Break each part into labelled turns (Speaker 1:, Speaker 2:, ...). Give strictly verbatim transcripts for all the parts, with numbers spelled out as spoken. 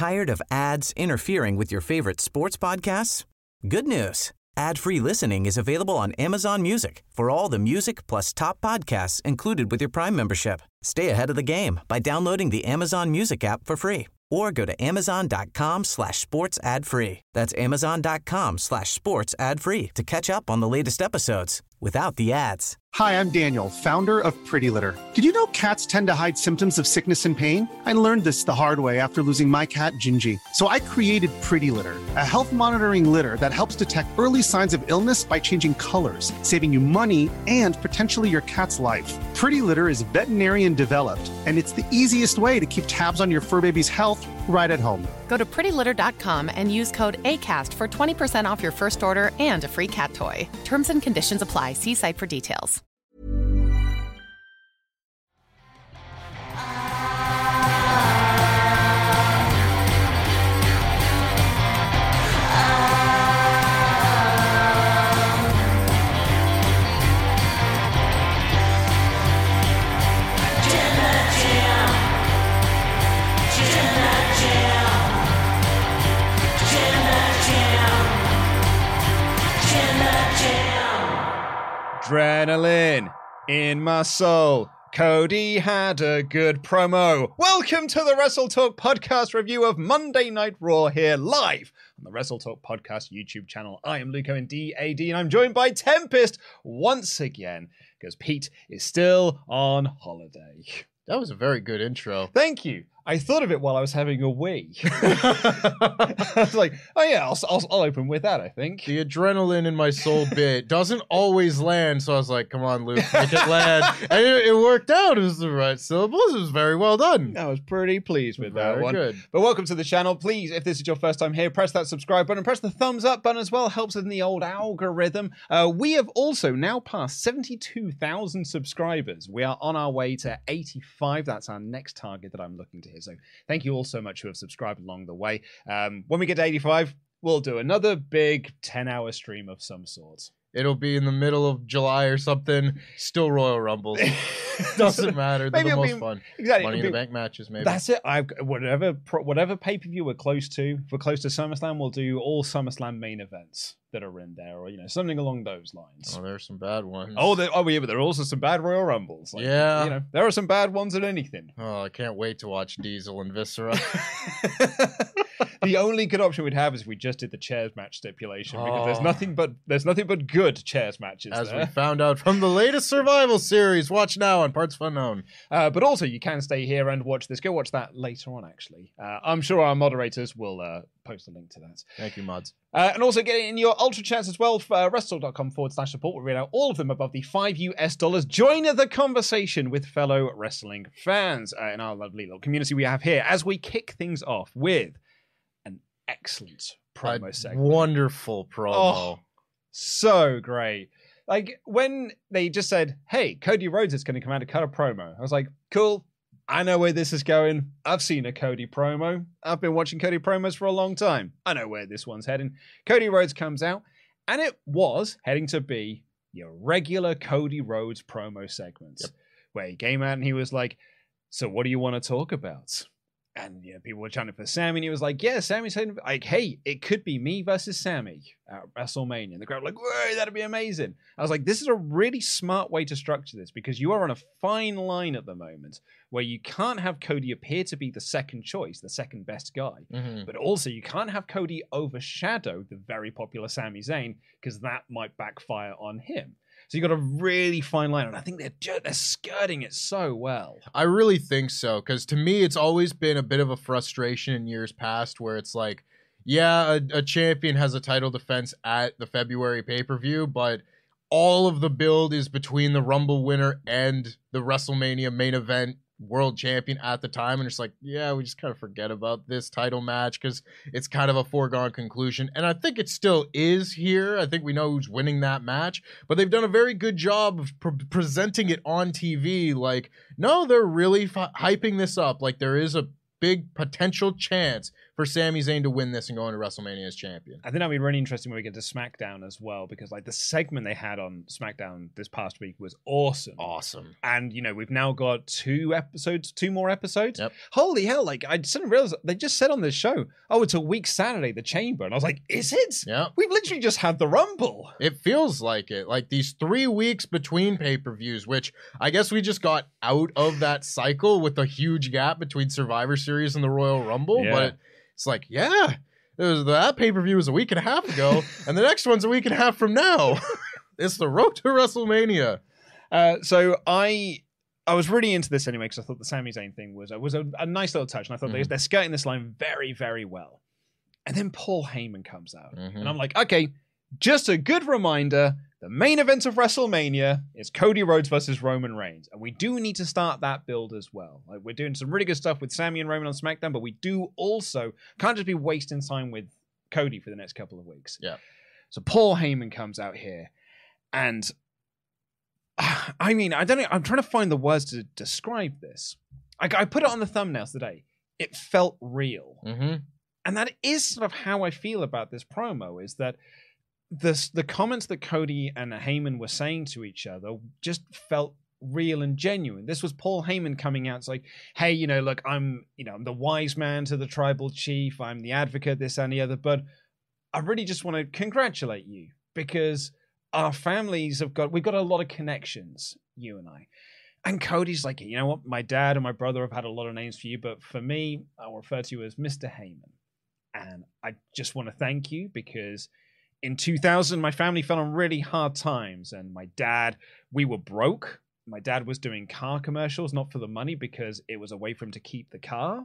Speaker 1: Tired of ads interfering with your favorite sports podcasts? Good news. Ad-free listening is available on Amazon Music for all the music plus top podcasts included with your Prime membership. Stay ahead of the game by downloading the Amazon Music app for free or go to amazon.com slash sports ad free. That's amazon.com slash sports ad free to catch up on the latest episodes without the ads.
Speaker 2: Hi, I'm Daniel, founder of Pretty Litter. Did you know cats tend to hide symptoms of sickness and pain? I learned this the hard way after losing my cat, Gingy. So I created Pretty Litter, a health monitoring litter that helps detect early signs of illness by changing colors, saving you money and potentially your cat's life. Pretty Litter is veterinarian developed, and it's the easiest way to keep tabs on your fur baby's health right at home.
Speaker 3: Go to pretty litter dot com and use code ACAST for twenty percent off your first order and a free cat toy. Terms and conditions apply. See site for details.
Speaker 4: Adrenaline in my soul. Cody had a good promo. Welcome to the Wrestle Talk podcast review of Monday Night Raw here live on the Wrestle Talk podcast YouTube channel. I am Luco in D A D and I'm joined by Tempest once again because Pete is still on holiday.
Speaker 5: That was a very good intro.
Speaker 4: Thank you. I thought of it while I was having a wee. I was like, oh yeah, I'll, I'll, I'll open with that, I think.
Speaker 5: The adrenaline in my soul bit doesn't always land, so I was like, come on, Luke, make it land. And it, it worked out. It was the right syllables. It was very well done.
Speaker 4: I was pretty pleased with
Speaker 5: very
Speaker 4: that one.
Speaker 5: Good.
Speaker 4: But welcome to the channel. Please, if this is your first time here, press that subscribe button. Press the thumbs up button as well. Helps in the old algorithm. Uh, we have also now passed seventy-two thousand subscribers. We are on our way to eighty-five. That's our next target that I'm looking to hit. So thank you all so much who have subscribed along the way. Um, when we get to eighty-five, we'll do another big ten-hour stream of some sort.
Speaker 5: It'll be in the middle of July or something. Still Royal Rumbles. Doesn't matter. They're
Speaker 4: Maybe
Speaker 5: the most
Speaker 4: be,
Speaker 5: fun.
Speaker 4: Exactly.
Speaker 5: Money in
Speaker 4: be,
Speaker 5: the Bank matches, maybe.
Speaker 4: That's it. I've whatever whatever pay-per-view we're close to. If we're close to SummerSlam, we'll do all SummerSlam main events that are in there, or you know, something along those lines.
Speaker 5: Oh, there's some bad ones.
Speaker 4: Oh, there, oh yeah, but there are also some bad Royal Rumbles. Like,
Speaker 5: yeah.
Speaker 4: You know, there are some bad ones in anything.
Speaker 5: Oh, I can't wait to watch Diesel and Viscera.
Speaker 4: The only good option we'd have is if we just did the chairs match stipulation, because
Speaker 5: oh.
Speaker 4: there's nothing but there's nothing but good chairs matches.
Speaker 5: As
Speaker 4: there.
Speaker 5: we found out from the latest Survival series. Watch now on Parts Unknown.
Speaker 4: Uh, but also, you can stay here and watch this. Go watch that later on, actually. Uh, I'm sure our moderators will uh, post a link to that.
Speaker 5: Thank you, mods.
Speaker 4: Uh, and also get in your Ultra chats as well for uh, wrestle.com forward slash support. We'll read out all of them above the five U S dollars. Join the conversation with fellow wrestling fans uh, in our lovely little community we have here as we kick things off with an excellent promo
Speaker 5: a
Speaker 4: segment.
Speaker 5: Wonderful promo.
Speaker 4: Oh, so great. Like, when they just said, hey, Cody Rhodes is going to come out to cut a promo, I was like, cool. I know where this is going. I've seen a Cody promo. I've been watching Cody promos for a long time. I know where this one's heading. Cody Rhodes comes out, and it was heading to be your regular Cody Rhodes promo segment, yep. Where he came out and he was like, so what do you want to talk about? And you know, people were chanting for Sammy, and he was like, yeah, Sammy's saying, like, hey, it could be me versus Sammy at WrestleMania. And the crowd were like, whoa, that'd be amazing. I was like, this is a really smart way to structure this, because you are on a fine line at the moment where you can't have Cody appear to be the second choice, the second best guy, mm-hmm. but also you can't have Cody overshadow the very popular Sami Zayn, because that might backfire on him. So you got a really fine line, and I think they're just, they're skirting it so well.
Speaker 5: I really think so, because to me, it's always been a bit of a frustration in years past where it's like, yeah, a, a champion has a title defense at the February pay-per-view, but all of the build is between the Rumble winner and the WrestleMania main event world champion at the time, and it's like, yeah, we just kind of forget about this title match because it's kind of a foregone conclusion. And I think it still is here. I think we know who's winning that match, but they've done a very good job of pre- presenting it on T V like, no, they're really f- hyping this up like there is a big potential chance for for Sami Zayn to win this and go into WrestleMania as champion.
Speaker 4: I think that'll be really interesting when we get to SmackDown as well, because like the segment they had on SmackDown this past week was awesome.
Speaker 5: Awesome.
Speaker 4: And, you know, we've now got two episodes, two more episodes.
Speaker 5: Yep.
Speaker 4: Holy hell, like I didn't realize they just said on this show, oh, it's a week Saturday, the Chamber. And I was like, is it?
Speaker 5: Yeah.
Speaker 4: We've literally just had the Rumble.
Speaker 5: It feels like it. Like these three weeks between pay-per-views, which I guess we just got out of that cycle with a huge gap between Survivor Series and the Royal Rumble.
Speaker 4: Yeah.
Speaker 5: But it's like, yeah, it was, that pay-per-view was a week and a half ago, and the next one's a week and a half from now. It's the road to WrestleMania.
Speaker 4: Uh, so I I was really into this anyway, because I thought the Sami Zayn thing was, uh, was a, a nice little touch, and I thought
Speaker 5: Mm.
Speaker 4: they, they're skirting this line very, very well. And then Paul Heyman comes out,
Speaker 5: Mhm.
Speaker 4: and I'm like, okay, just a good reminder, the main event of WrestleMania is Cody Rhodes versus Roman Reigns, and we do need to start that build as well. Like, we're doing some really good stuff with Sami and Roman on SmackDown, but we do also can't just be wasting time with Cody for the next couple of weeks.
Speaker 5: Yeah.
Speaker 4: So Paul Heyman comes out here, and I mean, I don't know. I'm trying to find the words to describe this. I, I put it on the thumbnails today. It felt real.
Speaker 5: Mm-hmm.
Speaker 4: And that is sort of how I feel about this promo, is that this, the comments that Cody and Heyman were saying to each other just felt real and genuine. This was Paul Heyman coming out. It's like, hey, you know, look, I'm, you know, I'm the wise man to the tribal chief. I'm the advocate, this and the other. But I really just want to congratulate you, because our families have got, we've got a lot of connections, you and I. And Cody's like, you know what? My dad and my brother have had a lot of names for you, but for me, I'll refer to you as Mister Heyman. And I just want to thank you, because in two thousand, my family fell on really hard times. And my dad, we were broke. My dad was doing car commercials, not for the money, because it was a way for him to keep the car.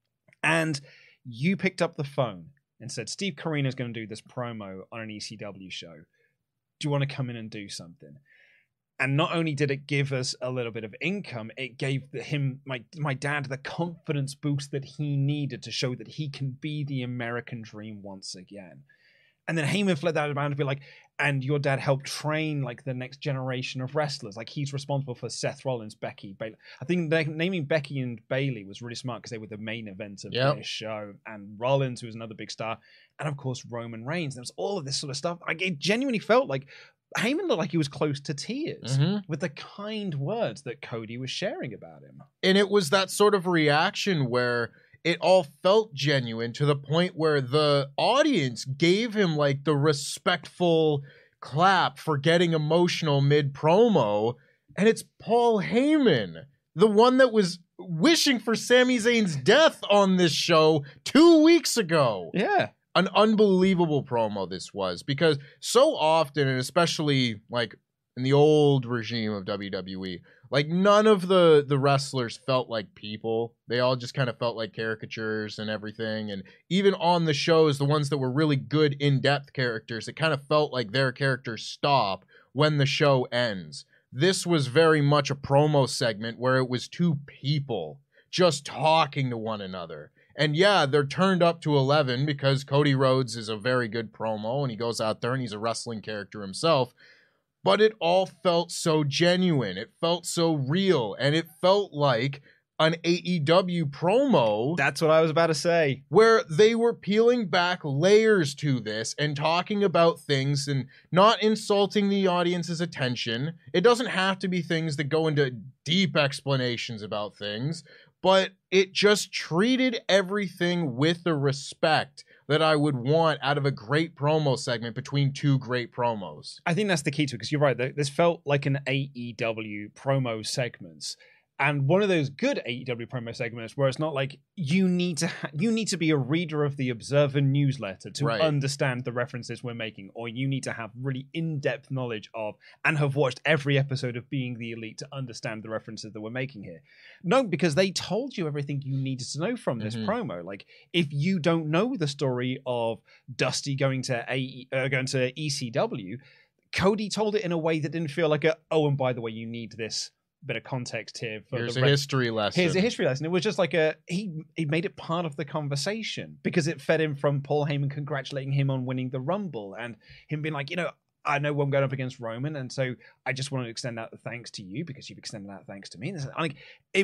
Speaker 4: And you picked up the phone and said, Steve Corino is going to do this promo on an E C W show. Do you want to come in and do something? And not only did it give us a little bit of income, it gave him, my my dad, the confidence boost that he needed to show that he can be the American dream once again. And then Heyman fled that around to be like, and your dad helped train like the next generation of wrestlers. Like, he's responsible for Seth Rollins, Becky, Bayley. I think they, naming Becky and Bayley was really smart, because they were the main event of
Speaker 5: Yep.
Speaker 4: this show. And Rollins, who was another big star. And of course, Roman Reigns. There was all of this sort of stuff. Like, it genuinely felt like Heyman looked like he was close to tears
Speaker 5: Mhm.
Speaker 4: with the kind words that Cody was sharing about him.
Speaker 5: And it was that sort of reaction where it all felt genuine, to the point where the audience gave him like the respectful clap for getting emotional mid promo. And it's Paul Heyman, the one that was wishing for Sami Zayn's death on this show two weeks ago.
Speaker 4: Yeah.
Speaker 5: An unbelievable promo this was, because so often, and especially like in the old regime of W W E, like none of the the wrestlers felt like people. They all just kind of felt like caricatures and everything. And even on the shows, the ones that were really good in-depth characters, it kind of felt like their characters stop when the show ends. This was very much a promo segment where it was two people just talking to one another. And yeah, they're turned up to eleven, because Cody Rhodes is a very good promo, and he goes out there and he's a wrestling character himself. But it all felt so genuine. It felt so real. And it felt like an A E W promo.
Speaker 4: That's what I was about to say.
Speaker 5: Where they were peeling back layers to this and talking about things and not insulting the audience's attention. It doesn't have to be things that go into deep explanations about things, but it just treated everything with the respect that I would want out of a great promo segment between two great promos.
Speaker 4: I think that's the key to it, because you're right. This felt like an A E W promo segment. And one of those good A E W promo segments where it's not like you need to ha- you need to be a reader of the Observer newsletter to
Speaker 5: Right.
Speaker 4: understand the references we're making, or you need to have really in-depth knowledge of and have watched every episode of Being the Elite to understand the references that we're making here. No, because they told you everything you needed to know from this
Speaker 5: Mhm.
Speaker 4: promo. Like, if you don't know the story of Dusty going to A E, uh, going to E C W, Cody told it in a way that didn't feel like a, oh, and by the way, you need this bit of context here. For
Speaker 5: Here's
Speaker 4: the
Speaker 5: a
Speaker 4: re-
Speaker 5: history lesson.
Speaker 4: Here's a history lesson. It was just like a, he he made it part of the conversation, because it fed him from Paul Heyman congratulating him on winning the Rumble, and him being like, you know, I know I'm going up against Roman, and so I just want to extend out the thanks to you, because you've extended out thanks to me. And it's like, it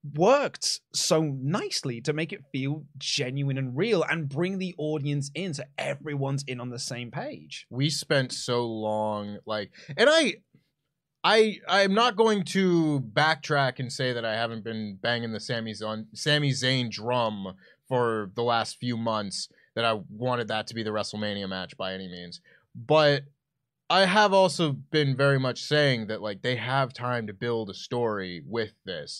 Speaker 4: worked so nicely to make it feel genuine and real and bring the audience in so everyone's in on the same page.
Speaker 5: We spent so long, like, and I, I, I'm not going to backtrack and say that I haven't been banging the Sami Zayn, Sami Zayn drum for the last few months, that I wanted that to be the WrestleMania match by any means. But I have also been very much saying that, like, they have time to build a story with this.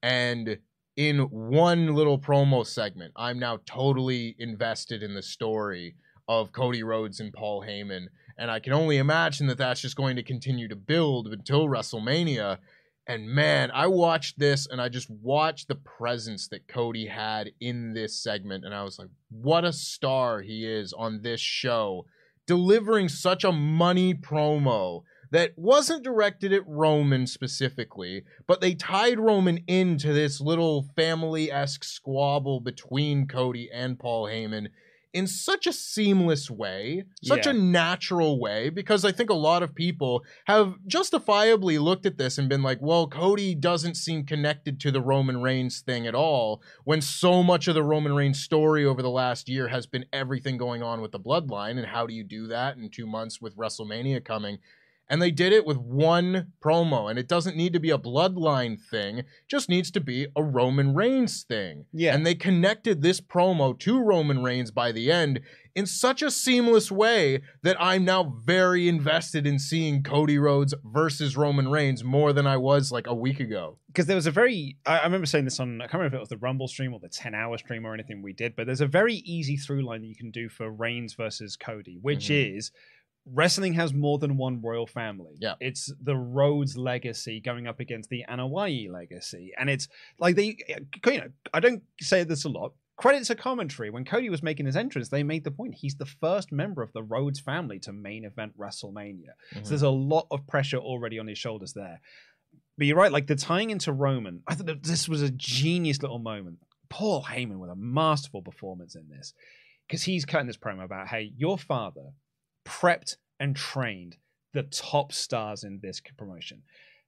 Speaker 5: And in one little promo segment, I'm now totally invested in the story of Cody Rhodes and Paul Heyman. And I can only imagine that that's just going to continue to build until WrestleMania. And man, I watched this and I just watched the presence that Cody had in this segment. And I was like, what a star he is on this show, delivering such a money promo that wasn't directed at Roman specifically, but they tied Roman into this little family-esque squabble between Cody and Paul Heyman in such a seamless way, such
Speaker 4: Yeah.
Speaker 5: a natural way, because I think a lot of people have justifiably looked at this and been like, well, Cody doesn't seem connected to the Roman Reigns thing at all, when so much of the Roman Reigns story over the last year has been everything going on with the bloodline, and how do you do that in two months with WrestleMania coming? And they did it with one promo, and it doesn't need to be a bloodline thing, it just needs to be a Roman Reigns thing.
Speaker 4: Yeah.
Speaker 5: And they connected this promo to Roman Reigns by the end in such a seamless way that I'm now very invested in seeing Cody Rhodes versus Roman Reigns more than I was like a week ago.
Speaker 4: Because there was a very, I, I remember saying this on, I can't remember if it was the Rumble stream or the ten hour stream or anything we did, but there's a very easy through line that you can do for Reigns versus Cody, which
Speaker 5: Mhm.
Speaker 4: is, wrestling has more than one royal family.
Speaker 5: Yeah.
Speaker 4: It's the Rhodes legacy going up against the Anoa'i legacy. And it's like they, you know, I don't say this a lot. Credit to commentary. When Cody was making his entrance, they made the point. He's the first member of the Rhodes family to main event WrestleMania.
Speaker 5: Mhm.
Speaker 4: So there's a lot of pressure already on his shoulders there. But you're right, like the tying into Roman, I thought that this was a genius little moment. Paul Heyman with a masterful performance in this. Because he's cutting this promo about, hey, your father prepped and trained the top stars in this promotion.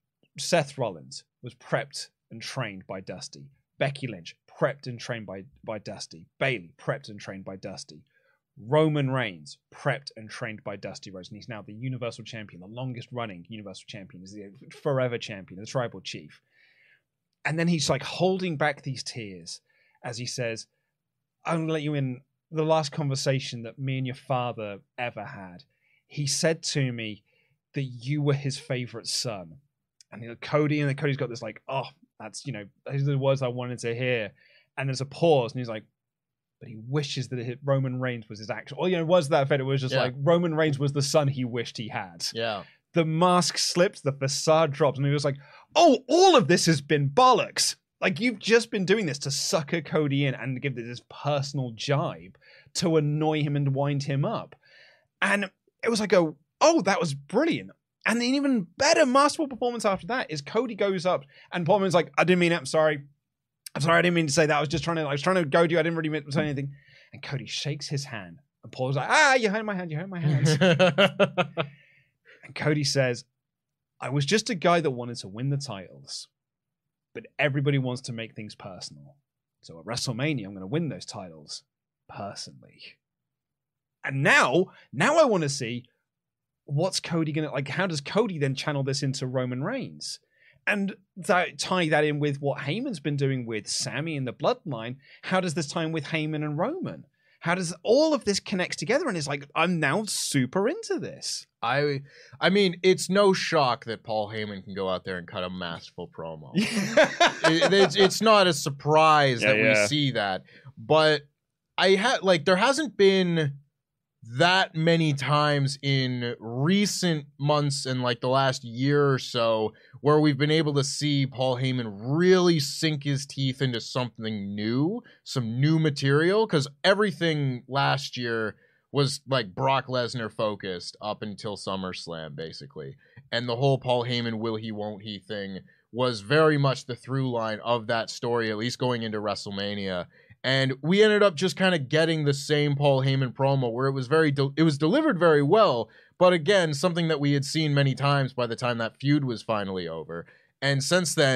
Speaker 4: Seth Rollins was prepped and trained by Dusty. Becky Lynch, prepped and trained by, by Dusty. Bayley, prepped and trained by Dusty. Roman Reigns, prepped and trained by Dusty Rhodes. And he's now the Universal Champion, the longest running Universal Champion. He's the forever champion, the Tribal Chief. And then he's like holding back these tears as he says, I'm going to let you in the last conversation that me and your father ever had. He said to me that you were his favorite son. And you know, Cody, and then Cody's got this like, oh, that's, you know, those are the words I wanted to hear. And there's a pause, and he's like, but he wishes that it, Roman Reigns was his actual, or, you know, was that effect? It was just
Speaker 5: Yeah.
Speaker 4: like, Roman Reigns was the son he wished he had.
Speaker 5: Yeah.
Speaker 4: The mask slips, the facade drops, and he was like, oh, all of this has been bollocks. Like, you've just been doing this to sucker Cody in and give this personal jibe to annoy him and wind him up. And it was like, a, oh, that was brilliant. And the even better masterful performance after that is Cody goes up and Paul Heyman's like, I didn't mean it, I'm sorry. I'm sorry, I didn't mean to say that. I was just trying to, I was trying to go to you. I didn't really mean to say anything. And Cody shakes his hand. And Paul's like, ah, you hurt my hand, you hurt my hand. And Cody says, I was just a guy that wanted to win the titles. But everybody wants to make things personal. So at WrestleMania, I'm going to win those titles personally. And now, now I want to see what's Cody going to, like, how does Cody then channel this into Roman Reigns? And that, tie that in with what Heyman's been doing with Sami and the Bloodline. How does this tie in with Heyman and Roman? How does all of this connect together? And it's like, I'm now super into this.
Speaker 5: I I mean, it's no shock that Paul Heyman can go out there and cut a masterful promo. it, it's, it's not a surprise
Speaker 4: Yeah,
Speaker 5: that
Speaker 4: yeah.
Speaker 5: we see that. But I had like there hasn't been that many times in recent months and like the last year or so where we've been able to see Paul Heyman really sink his teeth into something new, some new material, because everything last year was like Brock Lesnar focused up until SummerSlam, basically. And the whole Paul Heyman will he, won't he thing was very much the through line of that story, at least going into WrestleMania. And we ended up just kind of getting the same Paul Heyman promo where it was very, de- it was delivered very well. But again, something that we had seen many times by the time that feud was finally over. And since then,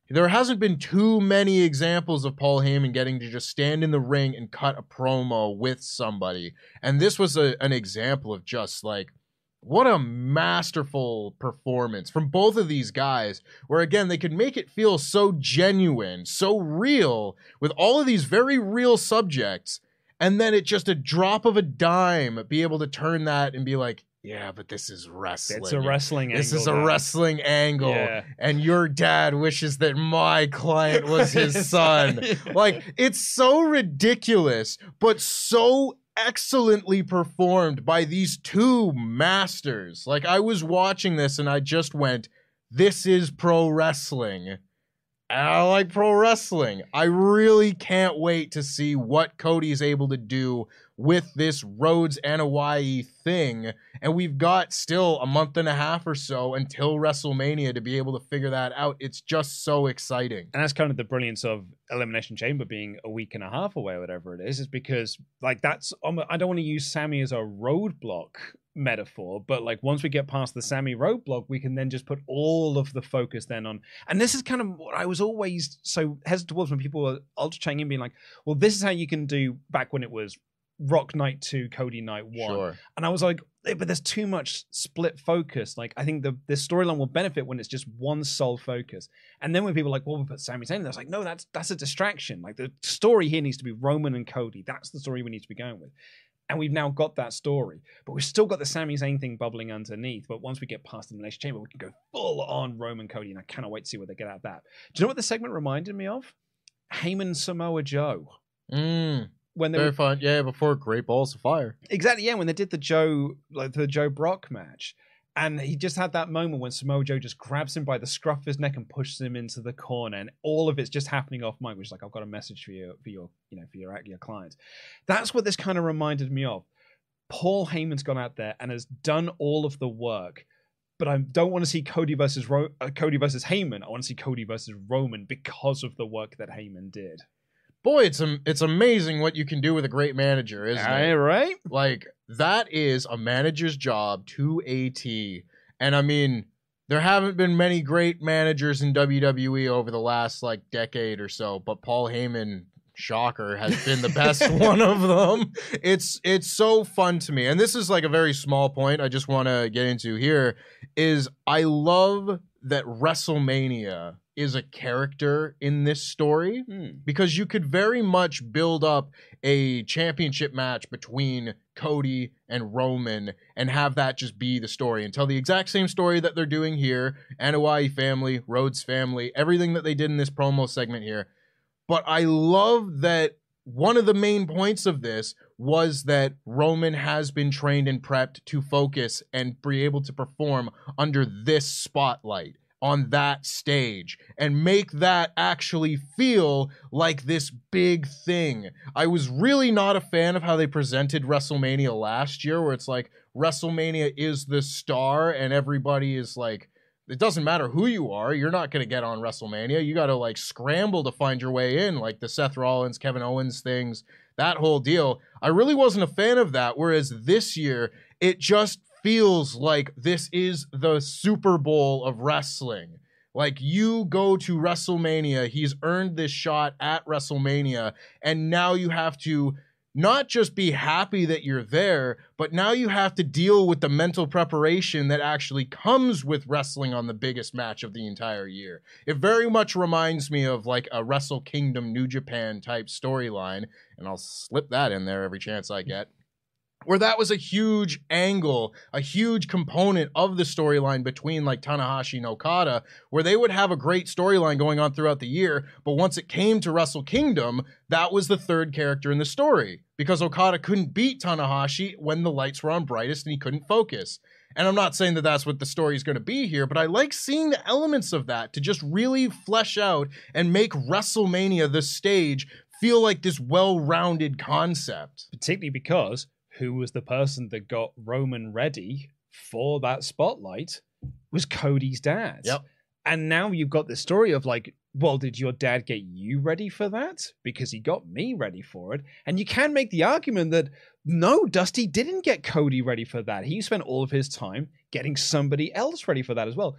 Speaker 5: there hasn't been too many examples of Paul Heyman getting to just stand in the ring and cut a promo with somebody. And this was a, an example of just like, what a masterful performance from both of these guys, where again, they could make it feel so genuine, so real, with all of these very real subjects. And then it just a drop of a dime, be able to turn that and be like, yeah, but this is wrestling.
Speaker 4: It's a wrestling
Speaker 5: This
Speaker 4: angle.
Speaker 5: is a
Speaker 4: now.
Speaker 5: wrestling angle.
Speaker 4: Yeah.
Speaker 5: And your dad wishes that my client was his son. Like, it's so ridiculous, but so excellently performed by these two masters. Like, I was watching this and I just went, this is pro wrestling. And I like pro wrestling. I really can't wait to see what Cody's able to do with this Rhodes Anoa'i thing. And we've got still a month and a half or so until WrestleMania to be able to figure that out. It's just so exciting.
Speaker 4: And that's kind of the brilliance of Elimination Chamber being a week and a half away or whatever it is, is because like that's, um, I don't want to use Sammy as a roadblock metaphor, but like once we get past the Sammy roadblock, we can then just put all of the focus then on, and this is kind of what I was always so hesitant towards when people were ultra chatting in being like, well, this is how you can do back when it was Rock Night two, Cody Night one.
Speaker 5: Sure.
Speaker 4: And I was like, hey, but there's too much split focus. Like, I think the this storyline will benefit when it's just one sole focus. And then when people are like, well, we put Sami Zayn, that's like, no, that's that's a distraction. Like, the story here needs to be Roman and Cody. That's the story we need to be going with. And we've now got that story. But we've still got the Sami Zayn thing bubbling underneath. But once we get past the Elimination Chamber, we can go full on Roman Cody. And I cannot wait to see what they get out of that. Do you know what the segment reminded me of? Heyman Samoa Joe.
Speaker 5: Mm.
Speaker 4: When they
Speaker 5: Very
Speaker 4: were,
Speaker 5: fun. Yeah, before Great Balls of Fire.
Speaker 4: exactly, yeah, when they did the Joe, like the Joe Brock match, and he just had that moment when Samoa Joe just grabs him by the scruff of his neck and pushes him into the corner, and all of it's just happening off mic, which is like, I've got a message for you, for your, you know, for your your clients. That's what this kind of reminded me of. Paul Heyman's gone out there and has done all of the work, but I don't want to see Cody versus Ro- uh, Cody versus Heyman. I want to see Cody versus Roman because of the work that Heyman did.
Speaker 5: Boy, it's um, it's amazing what you can do with a great manager, isn't it?
Speaker 4: Right?
Speaker 5: Like, that is a manager's job to a T. And I mean, there haven't been many great managers in W W E over the last, like, decade or so, but Paul Heyman, shocker, has been the best one of them. It's it's so fun to me. And this is, like, a very small point I just want to get into here, is I love that WrestleMania is a character in this story, hmm. because you could very much build up a championship match between Cody and Roman and have that just be the story and tell the exact same story that they're doing here, Anoa'i family, Rhodes family, everything that they did in this promo segment here. But I love that one of the main points of this was that Roman has been trained and prepped to focus and be able to perform under this spotlight on that stage and make that actually feel like this big thing. I was really not a fan of how they presented WrestleMania last year, where it's like WrestleMania is the star and everybody is like, it doesn't matter who you are, you're not going to get on WrestleMania. You got to like scramble to find your way in, like the Seth Rollins, Kevin Owens things, that whole deal. I really wasn't a fan of that, whereas this year, it just feels like this is the Super Bowl of wrestling. Like, you go to WrestleMania, he's earned this shot at WrestleMania, and now you have to not just be happy that you're there, but now you have to deal with the mental preparation that actually comes with wrestling on the biggest match of the entire year. It very much reminds me of like a Wrestle Kingdom New Japan type storyline, and I'll slip that in there every chance I get, where that was a huge angle, a huge component of the storyline between like Tanahashi and Okada, where they would have a great storyline going on throughout the year, but once it came to Wrestle Kingdom, that was the third character in the story, because Okada couldn't beat Tanahashi when the lights were on brightest and he couldn't focus. And I'm not saying that that's what the story is going to be here, but I like seeing the elements of that to just really flesh out and make WrestleMania, the stage, feel like this well-rounded concept.
Speaker 4: Particularly because who was the person that got Roman ready for that spotlight was Cody's dad.
Speaker 5: Yep.
Speaker 4: And now you've got the story of like, well, did your dad get you ready for that? Because he got me ready for it. And you can make the argument that no, Dusty didn't get Cody ready for that. He spent all of his time getting somebody else ready for that as well.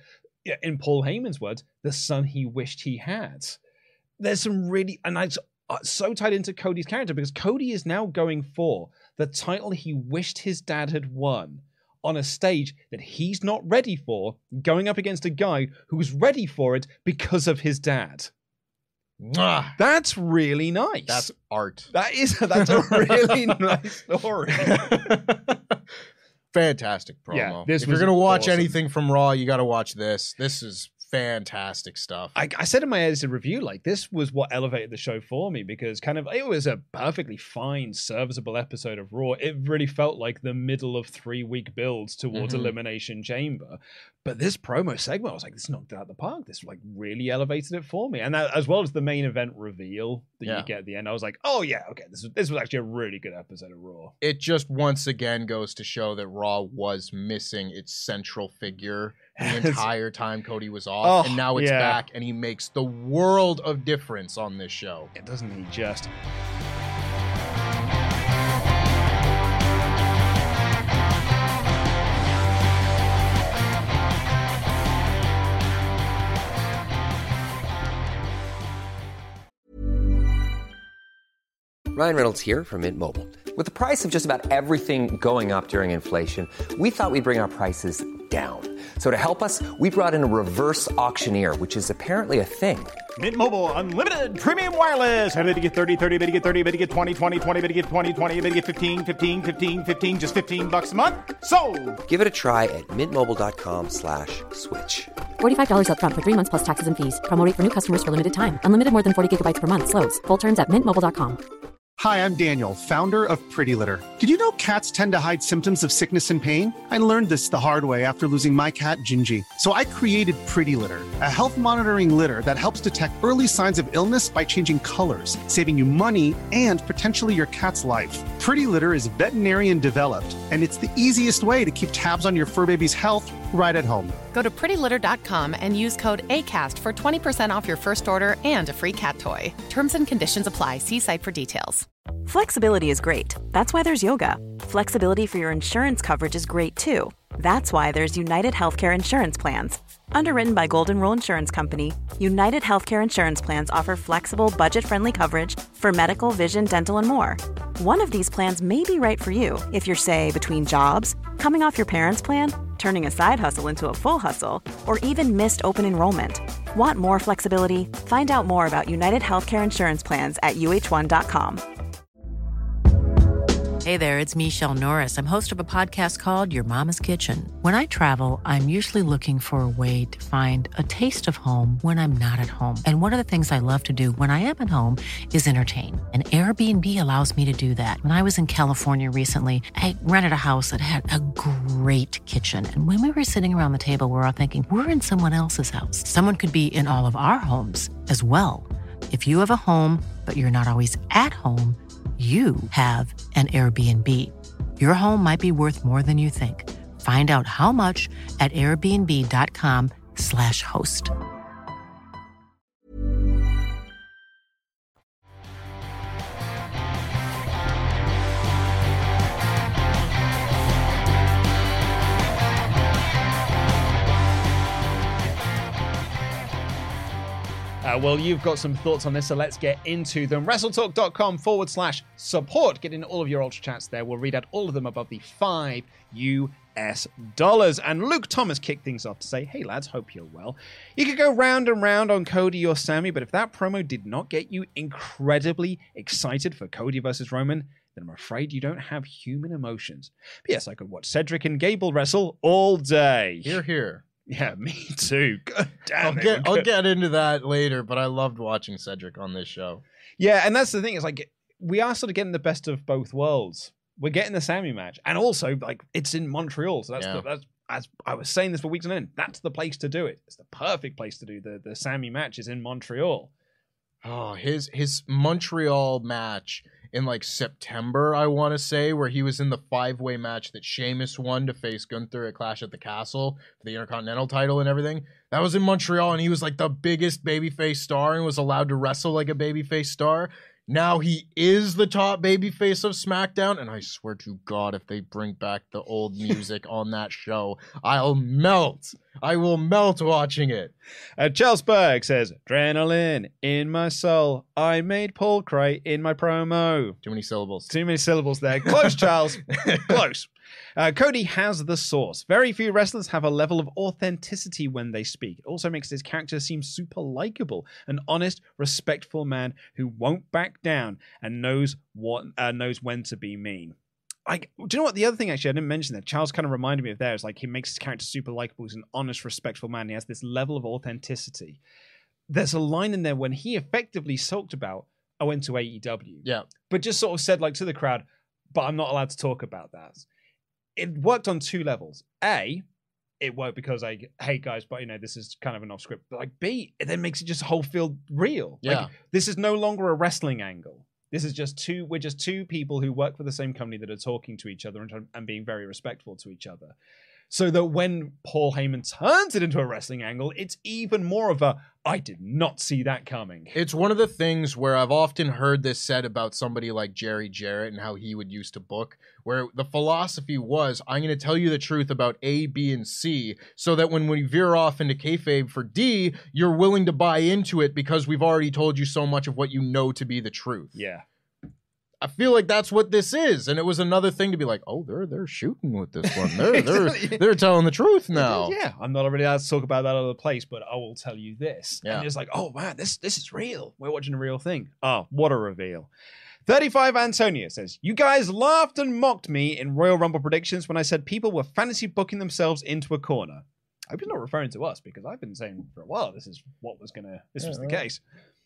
Speaker 4: yeah, in Paul Heyman's words, the son he wished he had. There's some really, and it's so tied into Cody's character because Cody is now going for the title he wished his dad had won on a stage that he's not ready for, going up against a guy who's ready for it because of his dad.
Speaker 5: Mwah.
Speaker 4: That's really nice.
Speaker 5: That's art.
Speaker 4: That is, that's a really nice story.
Speaker 5: Fantastic promo.
Speaker 4: Yeah, this
Speaker 5: if
Speaker 4: was
Speaker 5: you're going to watch
Speaker 4: awesome.
Speaker 5: anything from Raw, you got to watch this. This is fantastic stuff.
Speaker 4: I, I said in my edited review, like, this was what elevated the show for me because kind of it was a perfectly fine, serviceable episode of Raw. It really felt like the middle of three-week builds towards
Speaker 5: Mhm.
Speaker 4: Elimination Chamber. But this promo segment, I was like, this knocked it out of the park. This like really elevated it for me. And that, as well as the main event reveal that
Speaker 5: Yeah.
Speaker 4: you get at the end, I was like, oh yeah, okay, this, this was actually a really good episode of Raw.
Speaker 5: It just once again goes to show that Raw was missing its central figure the entire time Cody was off.
Speaker 4: Oh,
Speaker 5: and now it's
Speaker 4: yeah.
Speaker 5: back, and he makes the world of difference on this show.
Speaker 4: It doesn't he just...
Speaker 6: Ryan Reynolds here from Mint Mobile. With the price of just about everything going up during inflation, we thought we'd bring our prices down. So to help us, we brought in a reverse auctioneer, which is apparently a thing.
Speaker 7: Mint Mobile Unlimited Premium Wireless. How to get thirty, thirty, how to get thirty, how to get twenty, twenty, twenty, how to get twenty, twenty, how to get fifteen, fifteen, fifteen, fifteen, just fifteen bucks a month? Sold!
Speaker 6: Give it a try at mintmobile.com slash switch.
Speaker 8: forty-five dollars up front for three months plus taxes and fees. Promo rate for new customers for limited time. Unlimited more than forty gigabytes per month. Slows full terms at mint mobile dot com.
Speaker 2: Hi, I'm Daniel, founder of Pretty Litter. Did you know cats tend to hide symptoms of sickness and pain? I learned this the hard way after losing my cat, Gingy. So I created Pretty Litter, a health monitoring litter that helps detect early signs of illness by changing colors, saving you money and potentially your cat's life. Pretty Litter is veterinarian developed, and it's the easiest way to keep tabs on your fur baby's health right at home.
Speaker 3: Go to pretty litter dot com and use code ACAST for twenty percent off your first order and a free cat toy. Terms and conditions apply. See site for details.
Speaker 9: Flexibility is great. That's why there's yoga. Flexibility for your insurance coverage is great too. That's why there's United Healthcare Insurance Plans. Underwritten by Golden Rule Insurance Company, United Healthcare Insurance Plans offer flexible, budget-friendly coverage for medical, vision, dental, and more. One of these plans may be right for you if you're, say, between jobs, coming off your parents' plan, turning a side hustle into a full hustle, or even missed open enrollment. Want more flexibility? Find out more about United Healthcare Insurance Plans at U H one dot com.
Speaker 10: Hey there, it's Michelle Norris. I'm host of a podcast called Your Mama's Kitchen. When I travel, I'm usually looking for a way to find a taste of home when I'm not at home. And one of the things I love to do when I am at home is entertain. And Airbnb allows me to do that. When I was in California recently, I rented a house that had a great kitchen. And when we were sitting around the table, we were all thinking, we're in someone else's house. Someone could be in all of our homes as well. If you have a home, but you're not always at home, you have an Airbnb. Your home might be worth more than you think. Find out how much at airbnb.com slash host.
Speaker 4: Uh, well, you've got some thoughts on this, so let's get into them. WrestleTalk.com forward slash support. Get in all of your Ultra Chats there. We'll read out all of them above the five U S dollars. And Luke Thomas kicked things off to say, hey lads, hope you're well. You could go round and round on Cody or Sammy, but if that promo did not get you incredibly excited for Cody versus Roman, then I'm afraid you don't have human emotions. But yes, I could watch Cedric and Gable wrestle all day.
Speaker 5: Here, here.
Speaker 4: Yeah, me too. God damn,
Speaker 5: I'll
Speaker 4: they
Speaker 5: get
Speaker 4: were
Speaker 5: I'll
Speaker 4: good.
Speaker 5: get into that later, but I loved watching Cedric on this show.
Speaker 4: Yeah, and that's the thing. It's like we are sort of getting the best of both worlds. We're getting the Sammy match, and also like it's in Montreal, so that's
Speaker 5: Yeah.
Speaker 4: the, that's as I was saying this for weeks on end. That's the place to do it. It's the perfect place to do the the Sammy match is in Montreal.
Speaker 5: Oh, his his Montreal match in like September, I want to say, where he was in the five-way match that Sheamus won to face Gunther at Clash at the Castle for the Intercontinental title and everything. That was in Montreal, and he was like the biggest babyface star and was allowed to wrestle like a babyface star. Now he is the top babyface of SmackDown, and I swear to God, if they bring back the old music on that show, I'll melt. I will melt watching it.
Speaker 4: Uh, Charles Berg says, adrenaline in my soul. I made Paul Cray in my promo.
Speaker 5: Too many syllables.
Speaker 4: Too many syllables there. Close, Charles. Close. Uh, Cody has the sauce. Very few wrestlers have a level of authenticity when they speak. It also makes his character seem super likable. An honest, respectful man who won't back down and knows what uh, knows when to be mean. Like, do you know what? The other thing, actually, I didn't mention that. Charles kind of reminded me of there. Is like he makes his character super likable. He's an honest, respectful man. He has this level of authenticity. There's a line in there when he effectively talked about, I went to A E W.
Speaker 5: Yeah.
Speaker 4: But just sort of said, like, to the crowd, but I'm not allowed to talk about that. It worked on two levels. A, it worked because, like, hey, guys, but, you know, this is kind of an off script. But, like, B, it then makes it just whole feel real.
Speaker 5: Yeah.
Speaker 4: Like, this is no longer a wrestling angle. This is just two, we're just two people who work for the same company that are talking to each other and, and being very respectful to each other. So that when Paul Heyman turns it into a wrestling angle, it's even more of a, I did not see that coming.
Speaker 5: It's one of the things where I've often heard this said about somebody like Jerry Jarrett and how he would used to book, where the philosophy was, I'm going to tell you the truth about A, B, and C, so that when we veer off into kayfabe for D, you're willing to buy into it because we've already told you so much of what you know to be the truth.
Speaker 4: Yeah.
Speaker 5: I feel like that's what this is, and it was another thing to be like, oh, they're they're shooting with this one. They're they're they're telling the truth now.
Speaker 4: Yeah, I'm not really allowed to talk about that other place, but I will tell you this.
Speaker 5: Yeah.
Speaker 4: And it's like, oh man, this this is real. We're watching a real thing. Oh, what a reveal. thirty-five Antonio says, you guys laughed and mocked me in Royal Rumble predictions when I said people were fantasy booking themselves into a corner. I hope you're not referring to us, because I've been saying for a while this is what was gonna this
Speaker 5: Yeah,
Speaker 4: was the
Speaker 5: right.
Speaker 4: case.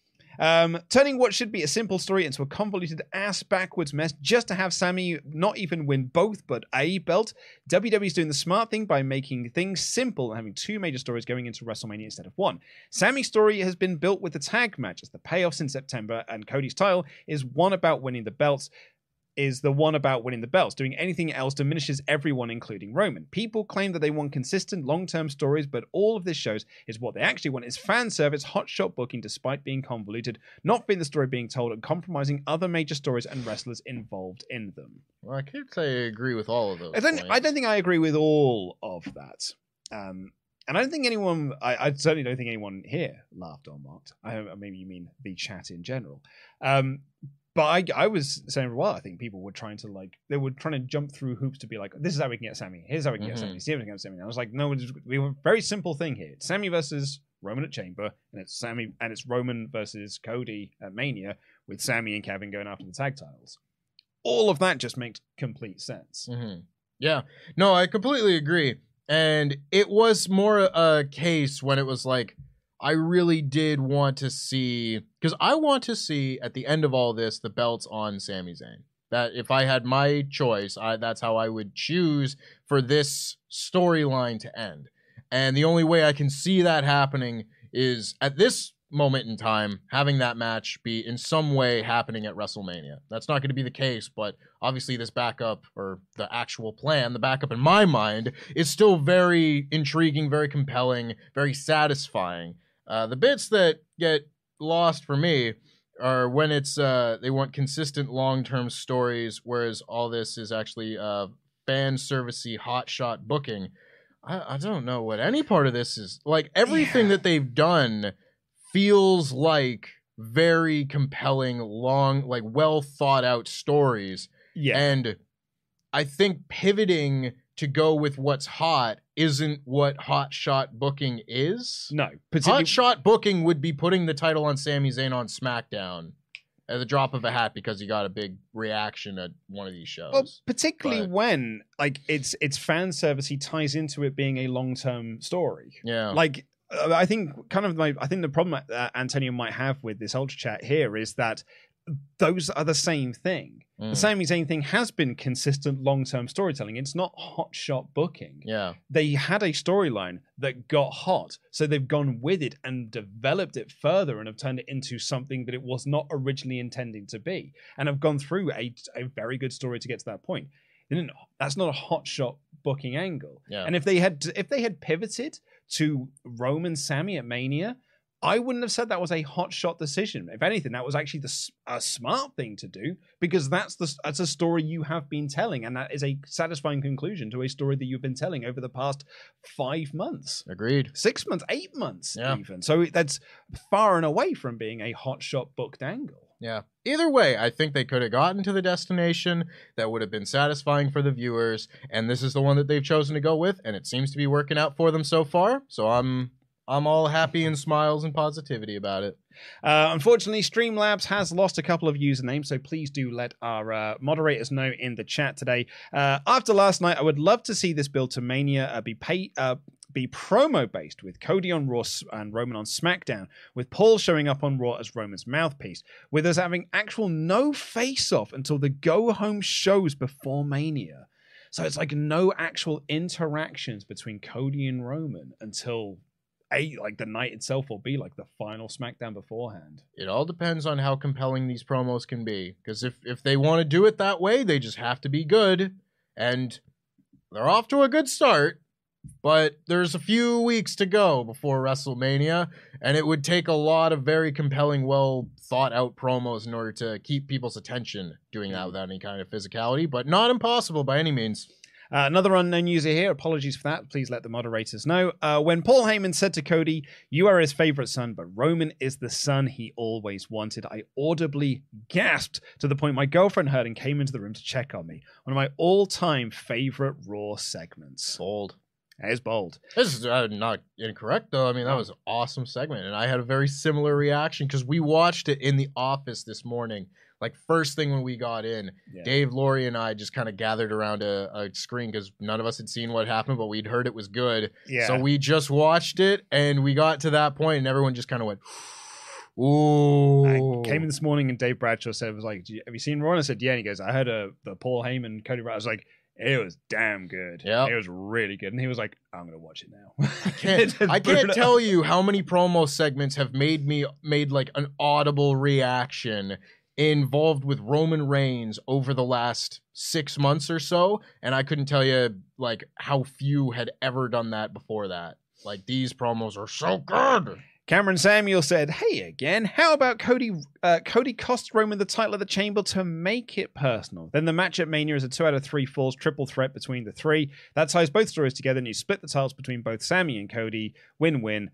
Speaker 4: Um, turning what should be a simple story into a convoluted ass backwards mess just to have Sammy not even win both but a belt. W W E is doing the smart thing by making things simple and having two major stories going into WrestleMania instead of one. Sammy's story has been built with the tag match as the payoffs in September, and Cody's title is one about winning the belts. Is the one about winning the belts. Doing anything else diminishes everyone, including Roman. People claim that they want consistent long-term stories, but all of this shows is what they actually want is fan service, hotshot booking, despite being convoluted, not being the story being told, and compromising other major stories and wrestlers involved in them.
Speaker 5: Well, I can't say I agree with all of those.
Speaker 4: I don't.
Speaker 5: points.
Speaker 4: I don't think I agree with all of that. Um, and I don't think anyone. I, I certainly don't think anyone here laughed or mocked. I, maybe you mean the chat in general. Um, But I, I was saying for a while, I think people were trying to, like, they were trying to jump through hoops to be like, this is how we can get Sammy. Here's how we can
Speaker 5: Mhm.
Speaker 4: get Sammy. See how we can get Sammy. And I was like, no, it's- we have a very simple thing here. It's Sammy versus Roman at Chamber, and it's Sammy and it's Roman versus Cody at Mania, with Sammy and Kevin going after the tag titles. All of that just makes complete sense.
Speaker 5: Mm-hmm. Yeah. No, I completely agree. And it was more a case when it was like, I really did want to see, because I want to see at the end of all this the belts on Sami Zayn. That if I had my choice, I, that's how I would choose for this storyline to end. And the only way I can see that happening is at this moment in time, having that match be in some way happening at WrestleMania. That's not going to be the case, but obviously this backup, or the actual plan, the backup in my mind, is still very intriguing, very compelling, very satisfying. Uh, the bits that get lost for me are when it's uh, they want consistent long-term stories, whereas all this is actually uh, fan servicey hotshot booking. I, I don't know what any part of this is like. Everything
Speaker 4: Yeah.
Speaker 5: that they've done feels like very compelling, long, like well thought out stories.
Speaker 4: Yeah.
Speaker 5: And I think pivoting to go with what's hot isn't what hot shot booking is.
Speaker 4: No.
Speaker 5: Hot
Speaker 4: Particularly,
Speaker 5: shot booking would be putting the title on Sami Zayn on SmackDown at the drop of a hat because he got a big reaction at one of these shows.
Speaker 4: well, particularly
Speaker 5: but-
Speaker 4: when, like, it's it's fan service, he ties into it being a long-term story.
Speaker 5: yeah.
Speaker 4: Like, uh, I think kind of my, I think the problem that Antonio might have with this Ultra Chat here is that those are the same thing.
Speaker 5: Mm.
Speaker 4: The Sami Zayn thing has been consistent long-term storytelling. It's not hotshot booking.
Speaker 5: yeah.
Speaker 4: They had a storyline that got hot, so they've gone with it and developed it further and have turned it into something that it was not originally intending to be, and have gone through a, a very good story to get to that point. They didn't- That's not a hotshot booking angle.
Speaker 5: Yeah.
Speaker 4: And if they had if they had pivoted to Roman Sammy at Mania, I wouldn't have said that was a hot shot decision. If anything, that was actually the, a smart thing to do, because that's the that's a story you have been telling, and that is a satisfying conclusion to a story that you've been telling over the past five months.
Speaker 5: Agreed.
Speaker 4: Six months, eight months,
Speaker 5: yeah.
Speaker 4: even. So that's far and away from being a hot shot booked angle.
Speaker 5: Yeah. Either way, I think they could have gotten to the destination that would have been satisfying for the viewers, and this is the one that they've chosen to go with, and it seems to be working out for them so far. So I'm I'm all happy and smiles and positivity about it.
Speaker 4: Uh, unfortunately, Streamlabs has lost a couple of usernames, so please do let our uh, moderators know in the chat today. Uh, after last night, I would love to see this build to Mania uh, be pay, uh, be promo-based, with Cody on Raw and Roman on SmackDown, with Paul showing up on Raw as Roman's mouthpiece, with us having actual no face-off until the go-home shows before Mania. So it's like no actual interactions between Cody and Roman until... A, like the night itself will be like the final SmackDown beforehand.
Speaker 5: It all depends on how compelling these promos can be. Because if, if they want to do it that way, they just have to be good. And they're off to a good start. But there's a few weeks to go before WrestleMania. And it would take a lot of very compelling, well thought out promos in order to keep people's attention doing that without any kind of physicality. But not impossible by any means.
Speaker 4: Uh, another unknown user here, apologies for that. Please let the moderators know. Uh, when Paul Heyman said to Cody, "You are his favorite son, but Roman is the son he always wanted," I audibly gasped to the point my girlfriend heard and came into the room to check on me. One of my all-time favorite Raw segments.
Speaker 5: Bold.
Speaker 4: It is bold.
Speaker 5: This is uh, not incorrect, though. I mean, that was an awesome segment, and I had a very similar reaction because we watched it in the office this morning. Like, first thing when we got in, yeah. Dave, Lori, and I just kind of gathered around a, a screen because none of us had seen what happened, but we'd heard it was good.
Speaker 4: Yeah.
Speaker 5: So we just watched it, and we got to that point, and everyone just kind of went, ooh.
Speaker 4: I came in this morning, and Dave Bradshaw said, was like, have you seen Raw? And I said, yeah. And he goes, I heard a, the Paul Heyman, Cody Rhodes. I was like, it was damn good.
Speaker 5: Yeah,
Speaker 4: it was really good. And he was like, I'm going to watch it now.
Speaker 5: I can't, I can't tell you how many promo segments have made me, made like an audible reaction involved with Roman Reigns over the last six months or so, and I couldn't tell you like how few had ever done that before that. Like, these promos are so good.
Speaker 4: Cameron Samuel said, hey again, how about Cody uh, Cody costs Roman the title of the Chamber to make it personal? Then the match at Mania is a two out of three falls triple threat between the three. That ties both stories together, and you split the titles between both Sammy and Cody. Win-win.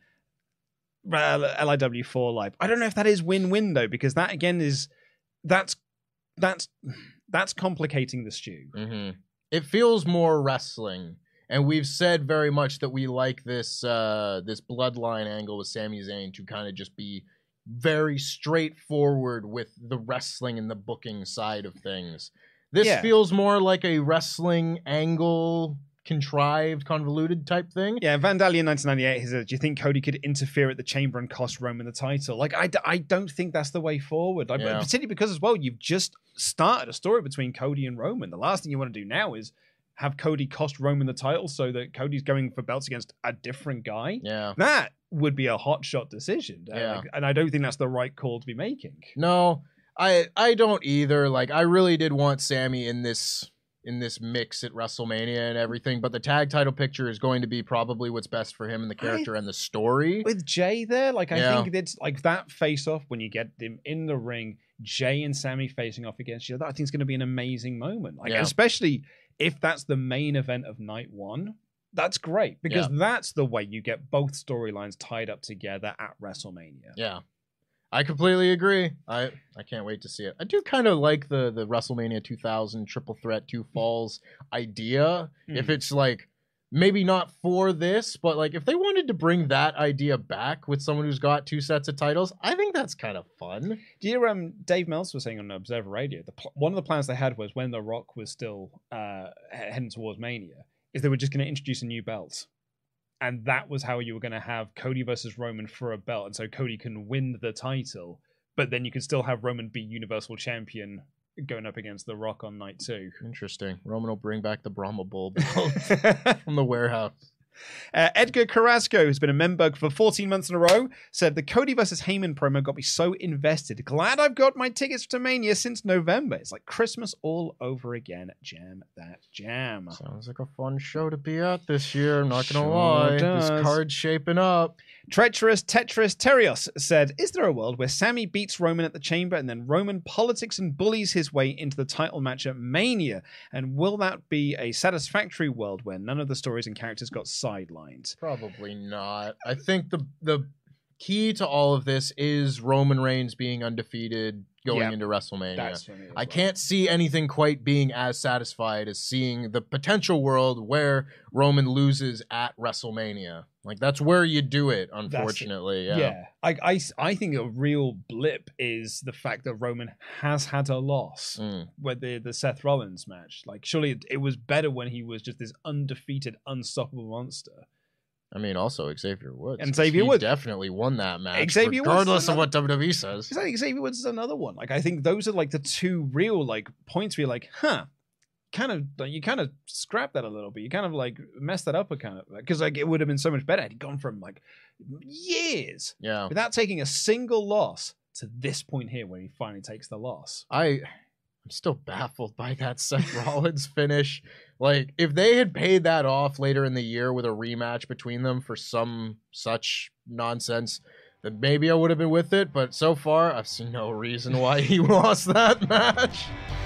Speaker 4: Uh, L I W four Live. I don't know if that is win-win, though, because that, again, is... That's that's that's complicating the stew.
Speaker 5: Mm-hmm. It feels more wrestling, and we've said very much that we like this uh, this bloodline angle with Sami Zayn to kind of just be very straightforward with the wrestling and the booking side of things. This
Speaker 4: yeah.
Speaker 5: feels more like a wrestling angle, contrived, convoluted type thing.
Speaker 4: Yeah, Vandalian nineteen ninety-eight has said, do you think Cody could interfere at the Chamber and cost Roman the title? Like, I, d- I don't think that's the way forward. Like,
Speaker 5: yeah.
Speaker 4: Particularly because, as well, you've just started a story between Cody and Roman. The last thing you want to do now is have Cody cost Roman the title so that Cody's going for belts against a different guy.
Speaker 5: Yeah.
Speaker 4: That would be a hot shot decision.
Speaker 5: Yeah.
Speaker 4: Uh, and I don't think that's the right call to be making.
Speaker 5: No, I I don't either. Like, I really did want Sammy in this... in this mix at WrestleMania and everything, but the tag title picture is going to be probably what's best for him and the character I, and the story.
Speaker 4: With Jay there, like, I
Speaker 5: yeah.
Speaker 4: think it's like that face-off when you get them in the ring, Jay and Sammy facing off against each other, I think it's going to be an amazing moment. Like,
Speaker 5: yeah.
Speaker 4: especially if that's the main event of night one, that's great, because
Speaker 5: yeah.
Speaker 4: that's the way you get both storylines tied up together at WrestleMania.
Speaker 5: Yeah. I completely agree. I, I can't wait to see it. I do kind of like the, the WrestleMania two thousand triple threat two falls idea. Mm. If it's like, maybe not for this, but like if they wanted to bring that idea back with someone who's got two sets of titles, I think that's kind of fun.
Speaker 4: Do you, um, Dave Meltzer was saying on Observer Radio, the pl- one of the plans they had was when The Rock was still uh, heading towards Mania, is they were just going to introduce a new belt. And that was how you were going to have Cody versus Roman for a belt. And so Cody can win the title, but then you could still have Roman be Universal Champion going up against The Rock on night two.
Speaker 5: Interesting. Roman will bring back the Brahma Bull belt from the warehouse.
Speaker 4: Uh, Edgar Carrasco, who's been a member for fourteen months in a row, said the Cody versus Heyman promo got me so invested. Glad I've got my tickets to Mania since November. It's like Christmas all over again. Jam that jam.
Speaker 5: Sounds like a fun show to be at this year. I'm not gonna
Speaker 4: Sure
Speaker 5: lie.
Speaker 4: does.
Speaker 5: This card's shaping up.
Speaker 4: Treacherous Tetris Terios said, is there a world where Sammy beats Roman at the Chamber and then Roman politics and bullies his way into the title match at Mania? And will that be a satisfactory world where none of the stories and characters got sidelined?
Speaker 5: Probably not. I think the the key to all of this is Roman Reigns being undefeated going
Speaker 4: Yep.
Speaker 5: into WrestleMania.
Speaker 4: That's for me as
Speaker 5: I
Speaker 4: well.
Speaker 5: can't see anything quite being as satisfied as seeing the potential world where Roman loses at WrestleMania. Like, that's where you do it, unfortunately. Yeah.
Speaker 4: Yeah. I, I, I think a real blip is the fact that Roman has had a loss
Speaker 5: Mm.
Speaker 4: with the, the Seth Rollins match. Like, surely it, it was better when he was just this undefeated, unstoppable monster.
Speaker 5: I mean, also Xavier Woods.
Speaker 4: And
Speaker 5: 'cause
Speaker 4: Xavier
Speaker 5: he
Speaker 4: Woods.
Speaker 5: definitely won that match,
Speaker 4: Xavier Woods is
Speaker 5: regardless of
Speaker 4: another-
Speaker 5: what W W E says.
Speaker 4: Because I think Xavier Woods is another one. Like, I think those are like the two real like points where you're like, huh, kind of, like, you kind of scrap that a little bit. You kind of like mess that up a kind of, because like it would have been so much better had he gone from like years
Speaker 5: Yeah.
Speaker 4: without taking a single loss to this point here where he finally takes the loss.
Speaker 5: I I'm still baffled by that Seth Rollins finish. Like, if they had paid that off later in the year with a rematch between them for some such nonsense, then maybe I would have been with it. But so far, I've seen no reason why he lost that match.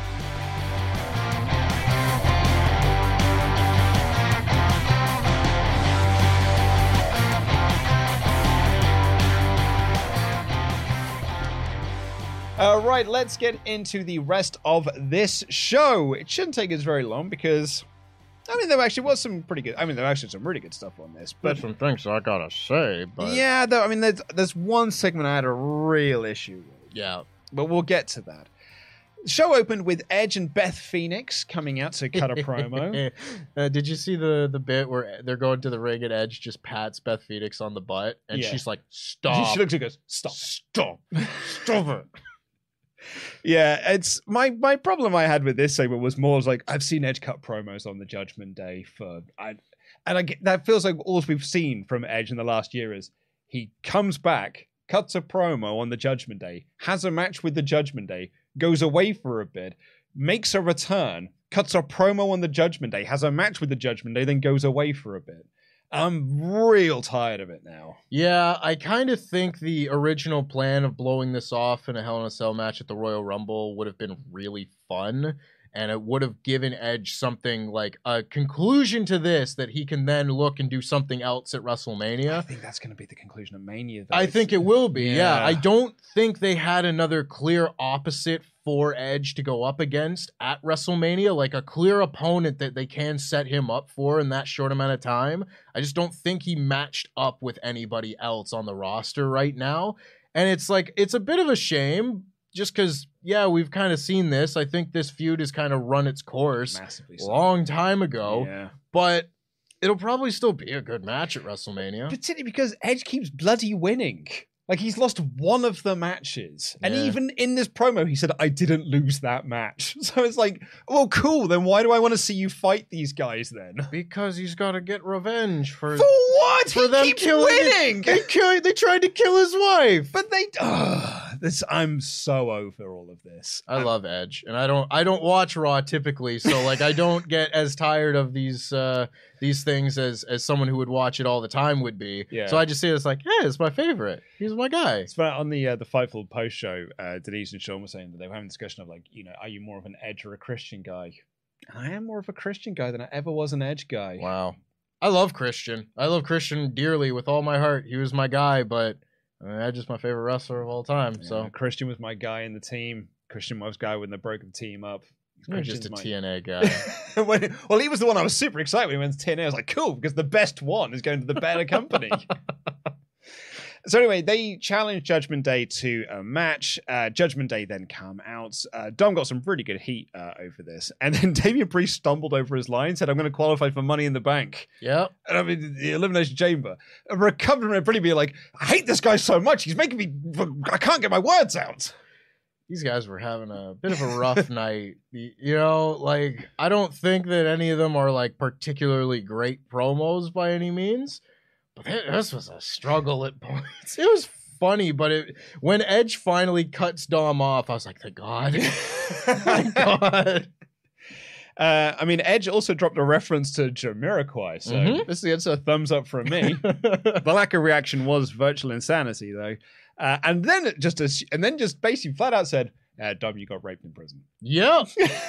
Speaker 4: All right, let's get into the rest of this show. It shouldn't take us very long because, I mean, there actually was some pretty good. I mean, there actually some really good stuff on this. But
Speaker 5: There's some things I gotta say, but
Speaker 4: yeah, though, I mean, there's there's one segment I had a real issue with,
Speaker 5: yeah.
Speaker 4: but we'll get to that. The show opened with Edge and Beth Phoenix coming out to cut a promo.
Speaker 5: uh, did you see the the bit where they're going to the ring and Edge just pats Beth Phoenix on the butt and
Speaker 4: Yeah.
Speaker 5: she's like, "Stop!
Speaker 4: She looks and goes, "Stop,
Speaker 5: Stop! Stop it!"
Speaker 4: Yeah, it's my my problem I had with this segment was more like I've seen Edge cut promos on the Judgment Day for I, and I get, that feels like all we've seen from Edge in the last year is he comes back, cuts a promo on the Judgment Day, has a match with the Judgment Day, goes away for a bit, makes a return, cuts a promo on the Judgment Day, has a match with the Judgment Day, then goes away for a bit. I'm real tired of it now.
Speaker 5: Yeah, I kind of think the original plan of blowing this off in a Hell in a Cell match at the Royal Rumble would have been really fun, and it would have given Edge something like a conclusion to this that he can then look and do something else at WrestleMania.
Speaker 4: I think that's going to be the conclusion of Mania, though.
Speaker 5: I think it will be, yeah.
Speaker 4: Yeah.
Speaker 5: I don't think they had another clear opposite for Edge to go up against at WrestleMania, like a clear opponent that they can set him up for in that short amount of time. I just don't think he matched up with anybody else on the roster right now. And it's like, it's a bit of a shame just because, yeah, we've kind of seen this. I think this feud has kind of run its course
Speaker 4: Massively
Speaker 5: a
Speaker 4: so.
Speaker 5: long time ago,
Speaker 4: Yeah.
Speaker 5: but it'll probably still be a good match at WrestleMania.
Speaker 4: Particularly because Edge keeps bloody winning. Like, he's lost one of the matches. And
Speaker 5: Yeah.
Speaker 4: even in this promo, he said, I didn't lose that match. So it's like, well, cool. Then why do I want to see you fight these guys then?
Speaker 5: Because he's got to get revenge for
Speaker 4: For what?
Speaker 5: for
Speaker 4: he
Speaker 5: them
Speaker 4: keeps
Speaker 5: killing
Speaker 4: winning.
Speaker 5: They, kill, they tried to kill his wife.
Speaker 4: But they, ugh, this, I'm so over all of this.
Speaker 5: I love Edge, and I don't I don't watch Raw typically, so like I don't get as tired of these uh, these things as as someone who would watch it all the time would be.
Speaker 4: Yeah.
Speaker 5: So I just say it's like, hey, it's my favorite. He's my guy.
Speaker 4: It's funny, on the uh, the Fightful post show, uh, Denise and Sean were saying that they were having a discussion of like, you know, are you more of an Edge or a Christian guy? And I am more of a Christian guy than I ever was an Edge guy.
Speaker 5: Wow. I love Christian. I love Christian dearly with all my heart. He was my guy, but uh, Edge is my favorite wrestler of all time.
Speaker 4: Yeah,
Speaker 5: So
Speaker 4: Christian was my guy in the team. Christian was guy when they broke the team up.
Speaker 5: you're just a
Speaker 4: Christian's my-
Speaker 5: T N A guy.
Speaker 4: when, well, he was the one I was super excited when he went to T N A. I was like, cool, because the best one is going to the better company. So anyway, they challenged Judgment Day to a match. Uh, Judgment Day then come out. Uh, Dom got some really good heat uh, over this. And then Damian Priest stumbled over his line, said, I'm going to qualify for Money in the Bank.
Speaker 5: Yep.
Speaker 4: And I mean, the Elimination Chamber. Recovered from it pretty be like, I hate this guy so much. He's making me, I can't get my words out.
Speaker 5: these guys were having a bit of a rough night. You know, like, I don't think that any of them are, like, particularly great promos by any means, but this was a struggle at points. It was funny, but it, when Edge finally cuts Dom off, I was like, thank God. Thank God.
Speaker 4: Uh, I mean, Edge also dropped a reference to Jamiroquai, so
Speaker 5: Mhm.
Speaker 4: this is a thumbs up from me. The lack of reaction was virtual insanity, though. Uh, and then it just as, and then just basically flat out said, uh, Dom, you got raped in prison.
Speaker 5: Yeah.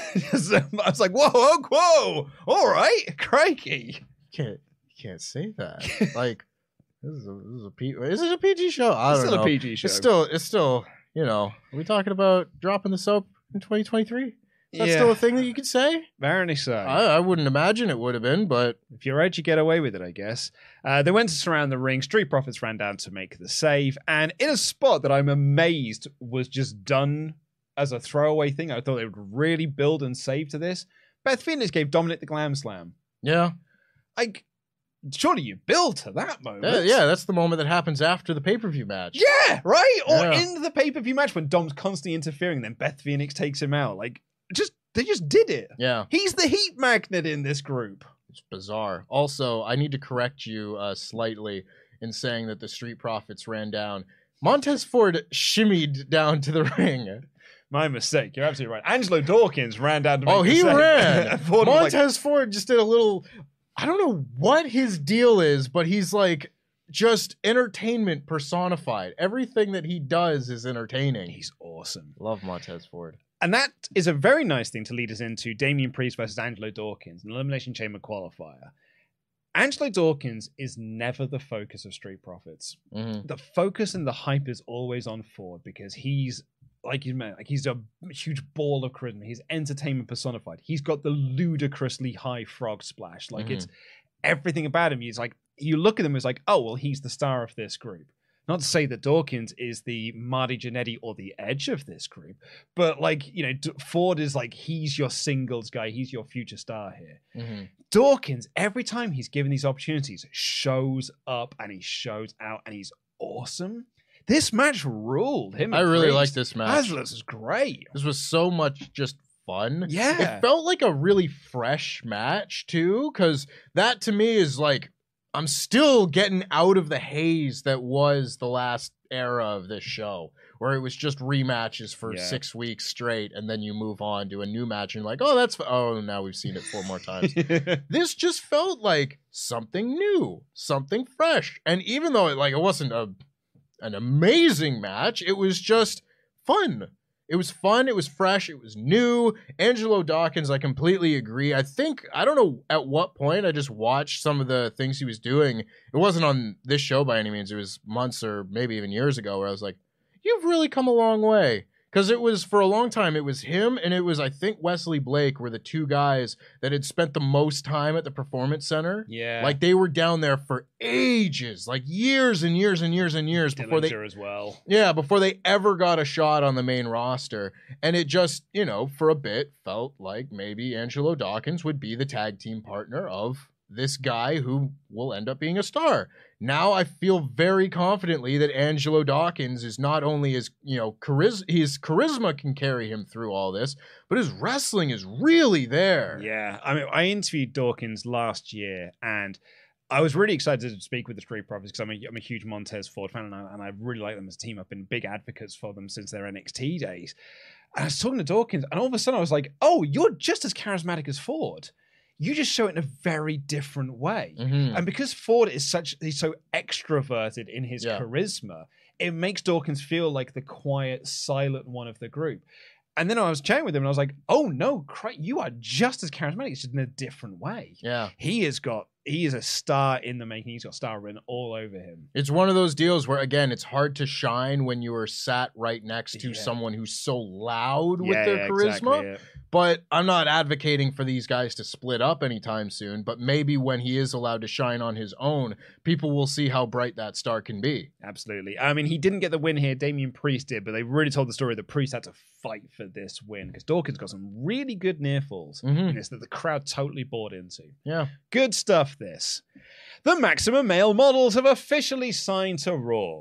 Speaker 4: So I was like, whoa, whoa, whoa. All right, crikey.
Speaker 5: Can't, you can't say that. Like, this is a, this is a P, is it a P G show? I
Speaker 4: It's
Speaker 5: don't
Speaker 4: still
Speaker 5: know.
Speaker 4: a P G show.
Speaker 5: It's still, it's still, you know, are we talking about dropping the soap in twenty twenty-three? Is that
Speaker 4: Yeah.
Speaker 5: still a thing that you could say?
Speaker 4: Apparently so.
Speaker 5: I, I wouldn't imagine it would have been, but
Speaker 4: If you're Edge, you get away with it, I guess. Uh, they went to surround the ring. Street Profits ran down to make the save. And in a spot that I'm amazed was just done as a throwaway thing, I thought they would really build and save to this. Beth Phoenix gave Dominic the Glam Slam.
Speaker 5: yeah.
Speaker 4: Like, surely you build to that moment.
Speaker 5: Yeah, yeah, that's the moment that happens after the pay-per-view match.
Speaker 4: Yeah, right? Or
Speaker 5: Yeah.
Speaker 4: in the pay-per-view match when Dom's constantly interfering, then Beth Phoenix takes him out. Like, just they just did it.
Speaker 5: Yeah.
Speaker 4: He's the heat magnet in this group.
Speaker 5: It's bizarre. Also, I need to correct you uh, slightly in saying that the Street Profits ran down. Montez Ford shimmied down to the ring.
Speaker 4: My mistake. You're absolutely right. Angelo Dawkins ran down to make
Speaker 5: Oh,
Speaker 4: the
Speaker 5: he
Speaker 4: save.
Speaker 5: ran.
Speaker 4: Ford was like,
Speaker 5: Montez Ford just did a little... I don't know what his deal is, but he's like just entertainment personified. Everything that he does is entertaining.
Speaker 4: he's awesome.
Speaker 5: Love Montez Ford.
Speaker 4: And that is a very nice thing to lead us into Damian Priest versus Angelo Dawkins, an Elimination Chamber qualifier. Angelo Dawkins is never the focus of Street Profits.
Speaker 5: Mm-hmm.
Speaker 4: The focus and the hype is always on Ford because he's like you meant, like he's a huge ball of charisma. He's entertainment personified. He's got the ludicrously high frog splash. Like
Speaker 5: Mm-hmm.
Speaker 4: it's everything about him. He's like you look at him as like, oh well, he's the star of this group. Not to say that Dawkins is the Marty Jannetty or the Edge of this group, but like, you know, D- Ford is like, he's your singles guy. He's your future star here.
Speaker 5: Mm-hmm.
Speaker 4: Dawkins, every time he's given these opportunities, shows up and he shows out and he's awesome. This match ruled him.
Speaker 5: I
Speaker 4: and
Speaker 5: really
Speaker 4: Priest.
Speaker 5: liked this match.
Speaker 4: This was great.
Speaker 5: This was so much just fun.
Speaker 4: Yeah.
Speaker 5: It felt like a really fresh match, too, because that to me is like, I'm still getting out of the haze that was the last era of this show, where it was just rematches for
Speaker 4: Yeah.
Speaker 5: six weeks straight, and then you move on to a new match, and you're like, oh, that's, f- oh, now we've seen it four more times. This just felt like something new, something fresh. And even though it, like, it wasn't a an amazing match, it was just fun. It was fun. It was fresh. It was new. Angelo Dawkins, I completely agree. I think, I don't know at what point I just watched some of the things he was doing. It wasn't on this show by any means. It was months or maybe even years ago where I was like, you've really come a long way. Because it was, for a long time, it was him and it was, I think, Wesley Blake were the two guys that had spent the most time at the Performance Center.
Speaker 4: Yeah.
Speaker 5: Like, they were down there for ages, like years and years and years and years before they...
Speaker 4: Dillinger as well.
Speaker 5: Yeah, before they ever got a shot on the main roster. And it just, you know, for a bit felt like maybe Angelo Dawkins would be the tag team partner of this guy who will end up being a star. Now I feel very confidently that Angelo Dawkins is not only his, you know, chariz- his charisma can carry him through all this, but his wrestling is really there.
Speaker 4: Yeah. I mean, I interviewed Dawkins last year and I was really excited to speak with the Street Profits because I'm a, I'm a huge Montez Ford fan and I, and I really like them as a team. I've been big advocates for them since their N X T days. And I was talking to Dawkins and all of a sudden I was like, oh, you're just as charismatic as Ford. You just show it in a very different way.
Speaker 5: Mhm.
Speaker 4: And because Ford is such, he's so extroverted in his
Speaker 5: Yeah.
Speaker 4: charisma, it makes Dawkins feel like the quiet, silent one of the group. And then I was chatting with him and I was like, oh no, Craig, you are just as charismatic, it's just in a different way.
Speaker 5: Yeah.
Speaker 4: He has got, he is a star in the making. He's got star written all over him.
Speaker 5: It's one of those deals where, again, it's hard to shine when you are sat right next to
Speaker 4: Yeah.
Speaker 5: someone who's so loud with
Speaker 4: Yeah,
Speaker 5: their
Speaker 4: yeah,
Speaker 5: charisma.
Speaker 4: exactly, yeah.
Speaker 5: But I'm not advocating for these guys to split up anytime soon. But maybe when he is allowed to shine on his own, people will see how bright that star can be.
Speaker 4: Absolutely. I mean, he didn't get the win here. Damian Priest did, but they really told the story that Priest had to fight for this win because Dawkins got some really good near falls
Speaker 5: Mhm.
Speaker 4: in this that the crowd totally bought into.
Speaker 5: Yeah.
Speaker 4: Good stuff, this. The Maximum Male Models have officially signed to Raw.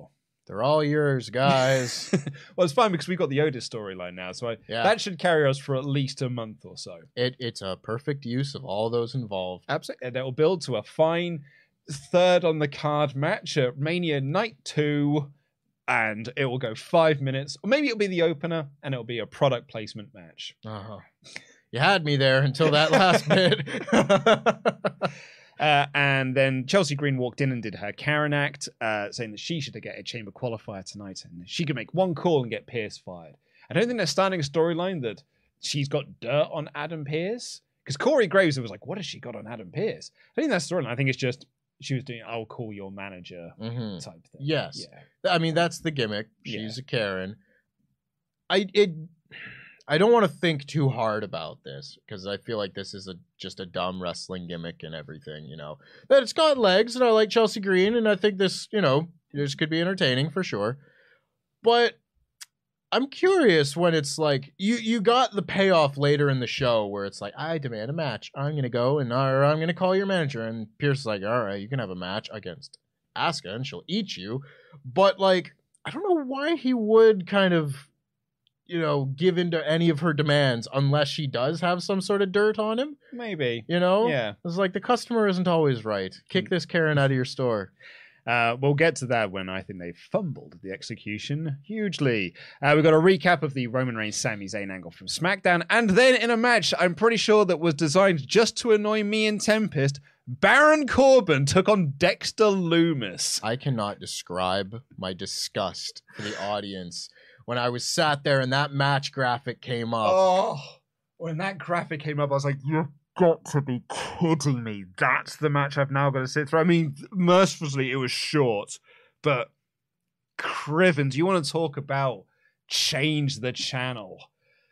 Speaker 5: They're all yours, guys.
Speaker 4: Well, it's fine because we've got the Otis storyline now, so I,
Speaker 5: Yeah.
Speaker 4: that should carry us for at least a month or so.
Speaker 5: It It's a perfect use of all those involved.
Speaker 4: Absolutely. And it'll build to a fine third on the card match at Mania Night two, and it will go five minutes, or maybe it'll be the opener, and it'll be a product placement match.
Speaker 5: Uh-huh. You had me there until that last bit.
Speaker 4: Uh, and then Chelsea Green walked in and did her Karen act, uh, saying that she should get a chamber qualifier tonight and she could make one call and get Pierce fired. I don't think they're starting a storyline that she's got dirt on Adam Pearce, because Corey Graves was like, what has she got on Adam Pearce? I think that's the storyline. I think it's just she was doing I'll call your manager
Speaker 5: mm-hmm.
Speaker 4: type thing.
Speaker 5: Yes.
Speaker 4: Yeah.
Speaker 5: I mean, that's the gimmick. She's
Speaker 4: Yeah.
Speaker 5: a Karen. I it. I don't want to think too hard about this because I feel like this is a just a dumb wrestling gimmick and everything, you know. That it's got legs and I like Chelsea Green and I think this, you know, this could be entertaining for sure. But I'm curious when it's like you you got the payoff later in the show where it's like, I demand a match. I'm gonna go and or I'm gonna call your manager, and Pierce is like, all right, you can have a match against Asuka and she'll eat you. But like, I don't know why he would kind of, you know, give into any of her demands unless she does have some sort of dirt on him.
Speaker 4: Maybe.
Speaker 5: You know?
Speaker 4: Yeah.
Speaker 5: It's like the customer isn't always right. Kick this Karen out of your store.
Speaker 4: Uh, we'll get to that when I think they fumbled the execution hugely. Uh, we've got a recap of the Roman Reigns Sami Zayn angle from SmackDown, and then in a match I'm pretty sure that was designed just to annoy me and Tempest, Baron Corbin took on Dexter Lumis.
Speaker 5: I cannot describe my disgust for the audience when I was sat there and that match graphic came up.
Speaker 4: Oh, when that graphic came up, I was like, you've got to be kidding me. That's the match I've now got to sit through. I mean, mercifully, it was short, but Criven, do you want to talk about change the channel?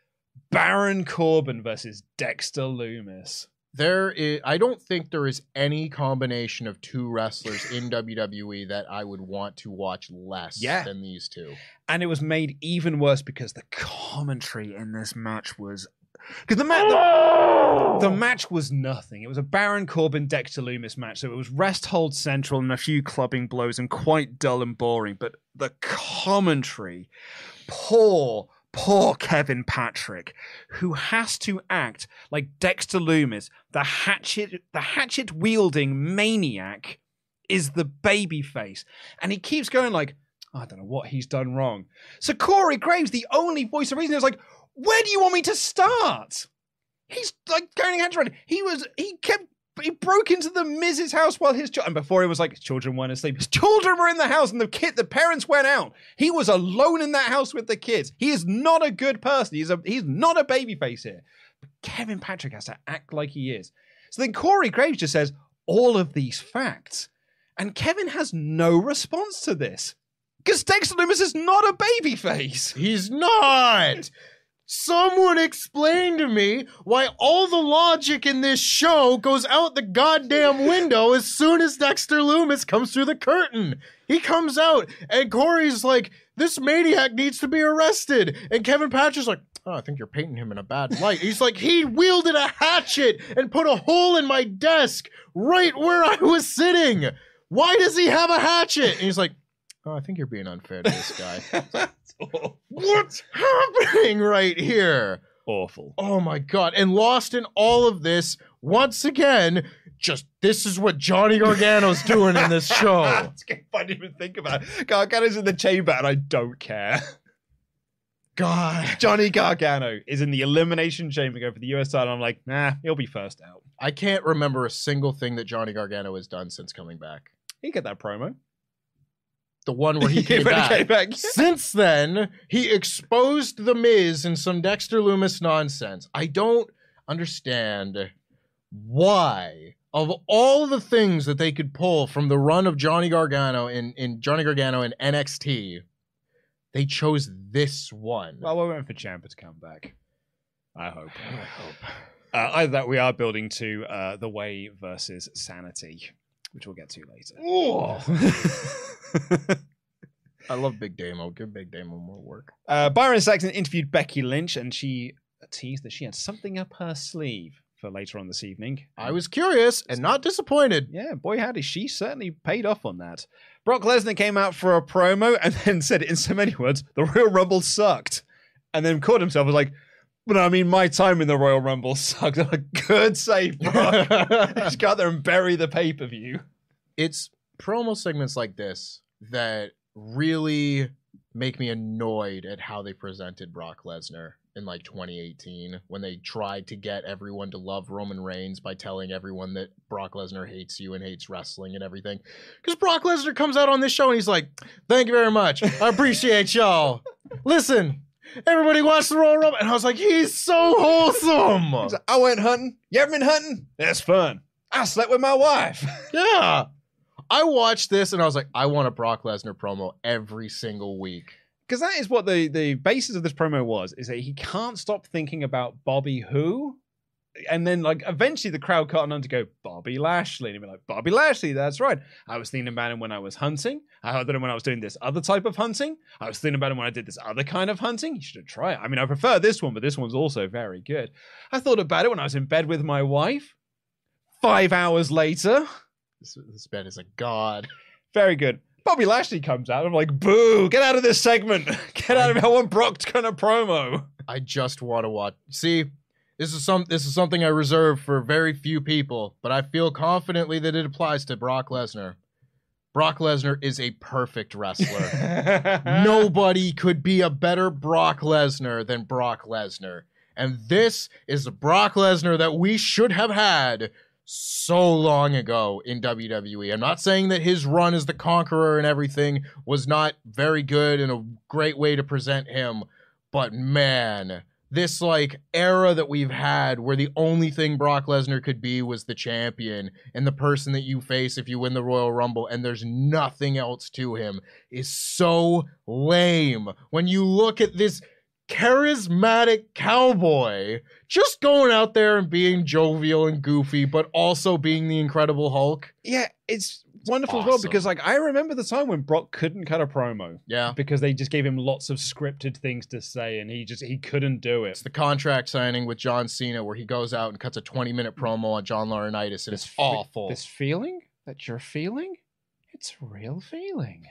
Speaker 4: Baron Corbin versus Dexter Lumis.
Speaker 5: There is, I don't think there is any combination of two wrestlers in W W E that I would want to watch less
Speaker 4: Yeah.
Speaker 5: than these two.
Speaker 4: And it was made even worse because the commentary in this match was... Because the, ma- the, the match was nothing. It was a Baron Corbin Dexter Lumis match, so it was rest hold central and a few clubbing blows and quite dull and boring. But the commentary, poor, poor Kevin Patrick, who has to act like Dexter Lumis, the hatchet, the hatchet wielding maniac, is the babyface, and he keeps going like, I don't know what he's done wrong. So Corey Graves, the only voice of reason, is like, where do you want me to start? He's like going hands around. He was, he kept, he broke into the Miz's house while his children, and before he was like, his children weren't asleep. His children were in the house and the kid, the parents went out. He was alone in that house with the kids. He is not a good person. He's a, he's not a babyface here. But Kevin Patrick has to act like he is. So then Corey Graves just says all of these facts. And Kevin has no response to this. Because Dexter Lumis is not a babyface.
Speaker 5: He's not! Someone explain to me why all the logic in this show goes out the goddamn window as soon as Dexter Lumis comes through the curtain. He comes out, and Corey's like, this maniac needs to be arrested. And Kevin Patrick's like, oh, I think you're painting him in a bad light. He's like, he wielded a hatchet and put a hole in my desk right where I was sitting. Why does he have a hatchet? And he's like, oh, I think you're being unfair to this guy. What's happening right here?
Speaker 4: Awful.
Speaker 5: Oh my God. And lost in all of this, once again, just this is what Johnny Gargano's doing in this show.
Speaker 4: It's fun to even think about. Gargano's in the chamber and I don't care.
Speaker 5: God.
Speaker 4: Johnny Gargano is in the Elimination Chamber go for the U S title. I'm like, nah, he'll be first out.
Speaker 5: I can't remember a single thing that Johnny Gargano has done since coming back.
Speaker 4: He got that promo.
Speaker 5: The one where he came,
Speaker 4: When he
Speaker 5: back.
Speaker 4: came back.
Speaker 5: Since then, he exposed The Miz in some Dexter Lumis nonsense. I don't understand why, of all the things that they could pull from the run of Johnny Gargano in, in Johnny Gargano in N X T, they chose this one.
Speaker 4: Well, we're waiting for Ciampa to come back. I hope. I hope. Uh, either that we are building to uh, The Way versus Sanity, which we'll get to later.
Speaker 5: I love Big Damo. Give Big Damo more work.
Speaker 4: Uh, Byron Saxton interviewed Becky Lynch, and she teased that she had something up her sleeve for later on this evening.
Speaker 5: I was curious and not disappointed.
Speaker 4: Yeah, boy howdy, she certainly paid off on that. Brock Lesnar came out for a promo and then said in so many words, the Royal Rumble sucked. And then caught himself, was like, but I mean, my time in the Royal Rumble sucked. I'm like, good save, Brock. Just go out there and bury the pay-per-view.
Speaker 5: It's promo segments like this that really make me annoyed at how they presented Brock Lesnar in like twenty eighteen when they tried to get everyone to love Roman Reigns by telling everyone that Brock Lesnar hates you and hates wrestling and everything. Because Brock Lesnar comes out on this show and he's like, thank you very much. I appreciate y'all. Listen, everybody watch the Royal Rumble. And I was like, he's so wholesome.
Speaker 4: He's like, I went hunting. You ever been hunting? That's fun. I slept with my wife.
Speaker 5: Yeah. I watched this and I was like, I want a Brock Lesnar promo every single week.
Speaker 4: Because that is what the, the basis of this promo was, is that he can't stop thinking about Bobby who? And then, like, eventually the crowd caught on to go, Bobby Lashley. And he'd be like, Bobby Lashley, that's right. I was thinking about him when I was hunting. I heard him when I was doing this other type of hunting. I was thinking about him when I did this other kind of hunting. You should try it. I mean, I prefer this one, but this one's also very good. I thought about it when I was in bed with my wife. Five hours later.
Speaker 5: This, this bed is a god.
Speaker 4: Very good. Bobby Lashley comes out. I'm like, boo, get out of this segment. Get out of it. I want Brock to kind of promo.
Speaker 5: I just want to watch. See, this is some. This is something I reserve for very few people, but I feel confidently that it applies to Brock Lesnar. Brock Lesnar is a perfect wrestler. Nobody could be a better Brock Lesnar than Brock Lesnar. And this is the Brock Lesnar that we should have had so long ago in W W E. I'm not saying that his run as the Conqueror and everything was not very good and a great way to present him, but man, this like era that we've had where the only thing Brock Lesnar could be was the champion and the person that you face if you win the Royal Rumble and there's nothing else to him is so lame. When you look at this charismatic cowboy just going out there and being jovial and goofy, but also being the Incredible Hulk.
Speaker 4: Yeah, it's wonderful
Speaker 5: awesome.
Speaker 4: as well because, like, I remember the time when Brock couldn't cut a promo.
Speaker 5: Yeah.
Speaker 4: Because they just gave him lots of scripted things to say and he just, he couldn't do it.
Speaker 5: It's the contract signing with John Cena where he goes out and cuts a twenty minute promo on John Laurinaitis and
Speaker 4: This
Speaker 5: it's
Speaker 4: fe-
Speaker 5: awful.
Speaker 4: This feeling that you're feeling, it's a real feeling.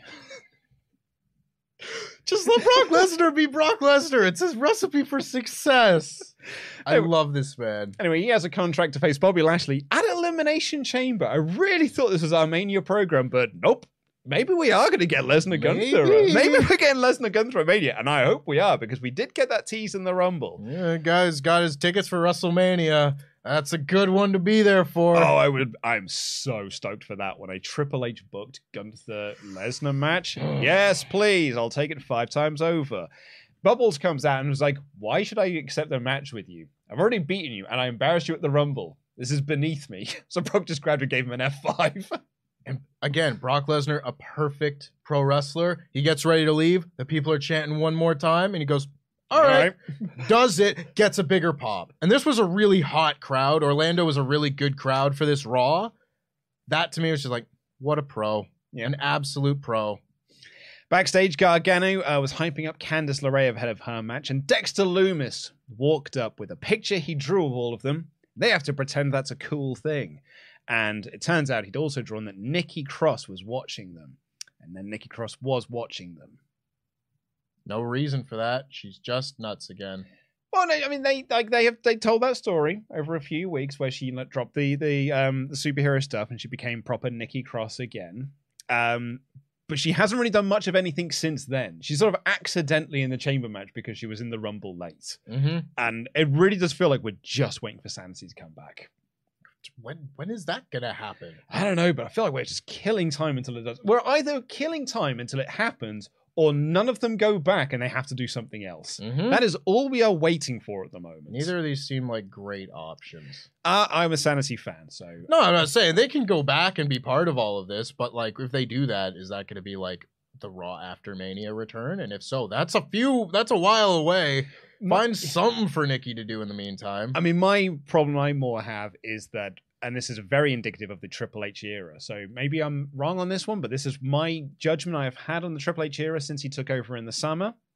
Speaker 5: Just let Brock Lesnar be Brock Lesnar. It's his recipe for success. I
Speaker 4: Anyway-
Speaker 5: love this man.
Speaker 4: Anyway, he has a contract to face Bobby Lashley at Elimination Chamber. I really thought this was our Mania program, but nope. Maybe we are going to get Lesnar Gunther.
Speaker 5: Maybe.
Speaker 4: Maybe we're getting Lesnar Gunther at Mania, and I hope we are because we did get that tease in the Rumble.
Speaker 5: Yeah, guy's got his tickets for WrestleMania. That's a good one to be there for.
Speaker 4: Oh, I would. I'm so stoked for that when a Triple H booked Gunther Lesnar match. Yes, please. I'll take it five times over. Bubbles comes out and was like, "Why should I accept a match with you? I've already beaten you, and I embarrassed you at the Rumble. This is beneath me." So Brock just grabbed and gave him an F five.
Speaker 5: And again, Brock Lesnar, a perfect pro wrestler. He gets ready to leave. The people are chanting one more time, and he goes, all right. Does it, gets a bigger pop. And this was a really hot crowd. Orlando was a really good crowd for this Raw. That, to me, was just like, what a pro.
Speaker 4: Yeah.
Speaker 5: An absolute pro.
Speaker 4: Backstage, Gargano uh, was hyping up Candice LeRae ahead of her match, and Dexter Loomis walked up with a picture he drew of all of them. They have to pretend that's a cool thing. And it turns out he'd also drawn that Nikki Cross was watching them. And then Nikki Cross was watching them.
Speaker 5: No reason for that. She's just nuts again.
Speaker 4: Well, no, I mean, they like they have they told that story over a few weeks where she like, dropped the the um the superhero stuff and she became proper Nikki Cross again. Um, but she hasn't really done much of anything since then. She's sort of accidentally in the chamber match because she was in the Rumble late,
Speaker 5: Mm-hmm.
Speaker 4: and it really does feel like we're just waiting for Sanity to come back.
Speaker 5: When when is that gonna happen?
Speaker 4: I don't know, but I feel like we're just killing time until it does. We're either killing time until it happens, or none of them go back and they have to do something else.
Speaker 5: Mhm.
Speaker 4: That is all we are waiting for at the moment.
Speaker 5: Neither of these seem like great options.
Speaker 4: Uh, I'm a Sanity fan, so
Speaker 5: No, I'm not saying they can go back and be part of all of this, but like if they do that, is that going to be like the Raw after Mania return? And if so, that's a few, that's a while away. Find something for Nikki to do in the meantime.
Speaker 4: I mean, my problem I more have is that, and this is very indicative of the Triple H era, so maybe I'm wrong on this one, but this is my judgment I have had on the Triple H era since he took over in the summer.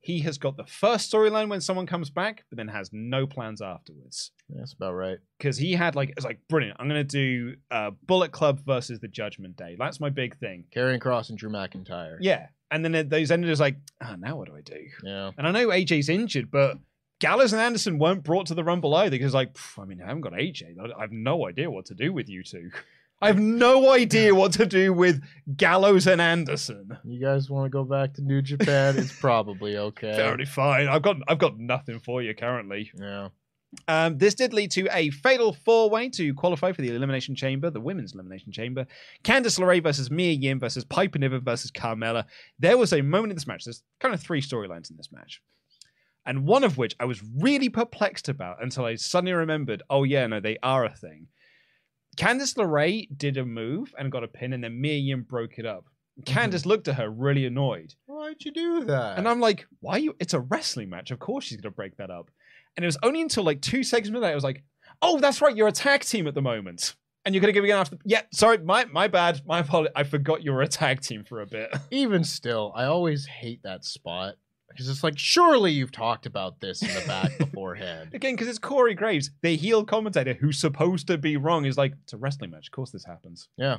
Speaker 4: he has got the first storyline when someone comes back, but then has no plans afterwards.
Speaker 5: That's about right.
Speaker 4: Because he had like, it's like, brilliant. I'm going to do uh, Bullet Club versus the Judgment Day. That's my big thing.
Speaker 5: Karrion Kross and Drew McIntyre.
Speaker 4: Yeah. And then those ended as like, ah, oh, now what do I do?
Speaker 5: Yeah.
Speaker 4: And I know A J's injured, but Gallows and Anderson weren't brought to the Rumble either because like, I mean, I haven't got A J. I have no idea what to do with you two. I have no idea what to do with Gallows and Anderson.
Speaker 5: You guys want to go back to New Japan? It's probably okay.
Speaker 4: Very fine. I've got I've got nothing for you currently.
Speaker 5: Yeah.
Speaker 4: Um, this did lead to a fatal four-way to qualify for the Elimination Chamber, the Women's Elimination Chamber. Candice LeRae versus Mia Yim versus Piper Niven versus Carmella. There was a moment in this match. There's kind of three storylines in this match. And one of which I was really perplexed about until I suddenly remembered, oh yeah, no, they are a thing. Candice LeRae did a move and got a pin, and then Mia Yim broke it up. Candice mm-hmm. looked at her really annoyed.
Speaker 5: Why'd you do that?
Speaker 4: And I'm like, why are you? It's a wrestling match. Of course she's going to break that up. And it was only until like two seconds later, I was like, oh, that's right. You're a tag team at the moment. And you're going to give it after. Yeah, sorry, my my bad. My apology. I forgot you were a tag team for a bit.
Speaker 5: Even still, I always hate that spot. Because it's like, surely you've talked about this in the back beforehand.
Speaker 4: Again, because it's Corey Graves, the heel commentator who's supposed to be wrong, is like, it's a wrestling match. Of course this happens.
Speaker 5: Yeah.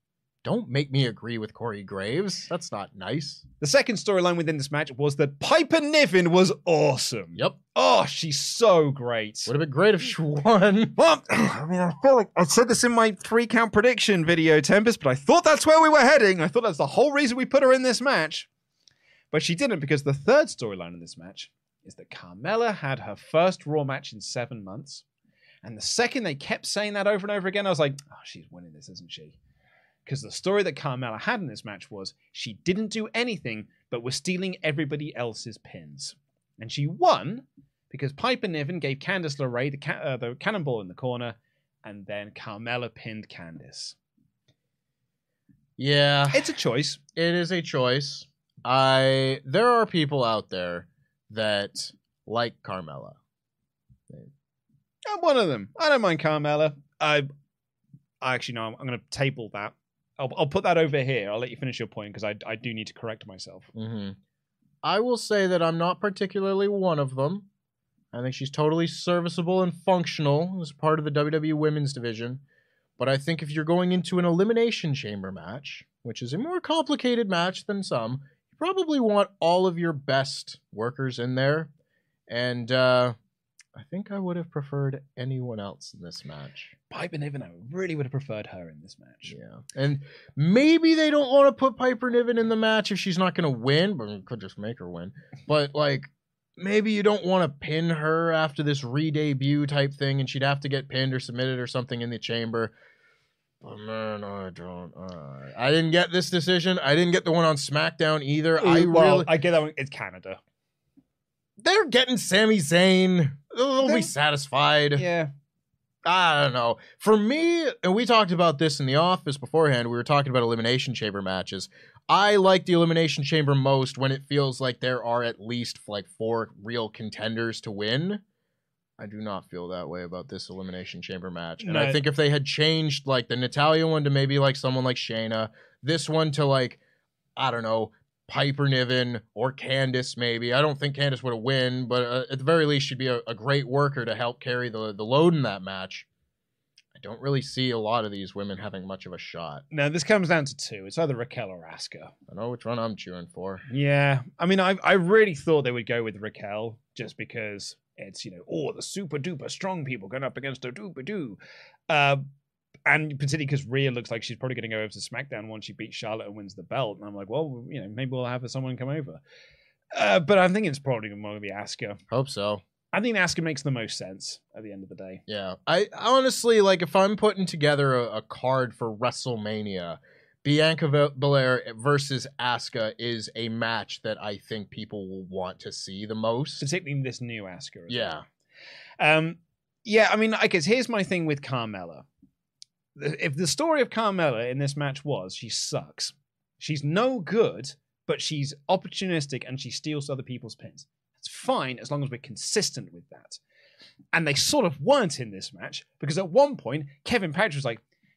Speaker 5: Don't make me agree with Corey Graves. That's not nice.
Speaker 4: The second storyline within this match was that Piper Niven was awesome.
Speaker 5: Yep.
Speaker 4: Oh, she's so great.
Speaker 5: Would have been great if she won.
Speaker 4: Well, I mean, I feel like I said this in my three-count prediction video, Tempest, but I thought that's where we were heading. I thought that's the whole reason we put her in this match. But she didn't, because the third storyline in this match is that Carmella had her first Raw match in seven months. And the second they kept saying that over and over again, I was like, oh, she's winning this, isn't she? Because the story that Carmella had in this match was she didn't do anything but was stealing everybody else's pins. And she won because Piper Niven gave Candice LeRae the, ca- uh, the cannonball in the corner, and then Carmella pinned Candice.
Speaker 5: Yeah.
Speaker 4: It's a choice.
Speaker 5: It is a choice. I there are people out there that like Carmella.
Speaker 4: I'm one of them. I don't mind Carmella. I, I actually no. I'm, I'm going to table that. I'll, I'll put that over here. I'll let you finish your point because I I do need to correct myself.
Speaker 5: Mm-hmm. I will say that I'm not particularly one of them. I think she's totally serviceable and functional as part of the W W E Women's Division. But I think if you're going into an Elimination Chamber match, which is a more complicated match than some, probably want all of your best workers in there. And uh, I think I would have preferred anyone else in this match.
Speaker 4: Piper Niven, I really would have preferred her in this match.
Speaker 5: Yeah. And maybe they don't want to put Piper Niven in the match if she's not going to win, but we could just make her win. But, like, maybe you don't want to pin her after this re-debut type thing, and she'd have to get pinned or submitted or something in the chamber. Oh, man, I don't. Uh, I didn't get this decision. I didn't get the one on SmackDown either.
Speaker 4: Ooh,
Speaker 5: I
Speaker 4: well,
Speaker 5: really,
Speaker 4: I get that one. It's Canada.
Speaker 5: They're getting Sami Zayn. They'll
Speaker 4: They're...
Speaker 5: be satisfied.
Speaker 4: Yeah.
Speaker 5: I don't know. For me, and we talked about this in the office beforehand, we were talking about Elimination Chamber matches. I like the Elimination Chamber most when it feels like there are at least like four real contenders to win. I do not feel that way about this Elimination Chamber match. And
Speaker 4: no.
Speaker 5: I think if they had changed like the Natalya one to maybe like someone like Shayna, this one to like, I don't know, Piper Niven or Candice maybe. I don't think Candice would have win, but uh, at the very least she'd be a, a great worker to help carry the, the load in that match. I don't really see a lot of these women having much of a shot.
Speaker 4: No, this comes down to two. It's either Raquel or Asuka.
Speaker 5: I know which one I'm cheering for.
Speaker 4: Yeah. I mean, I I really thought they would go with Raquel just because it's, you know, oh, the super duper strong people going up against the duper doo. Uh, and particularly because Rhea looks like she's probably going to go over to SmackDown once she beats Charlotte and wins the belt. And I'm like, well, you know, maybe we'll have someone come over. Uh, but I think it's probably going to be Asuka.
Speaker 5: Hope so.
Speaker 4: I think Asuka makes the most sense at the end of the day.
Speaker 5: Yeah. I honestly, like, if I'm putting together a, a card for WrestleMania, Bianca Belair versus Asuka is a match that I think people will want to see the most.
Speaker 4: Particularly this new Asuka.
Speaker 5: Yeah.
Speaker 4: Well. Um, yeah, I mean, I guess here's my thing with Carmella. If the story of Carmella in this match was she sucks, she's no good, but she's opportunistic and she steals other people's pins. It's fine as long as we're consistent with that. And they sort of weren't in this match because at one point, Kevin Patrick was like,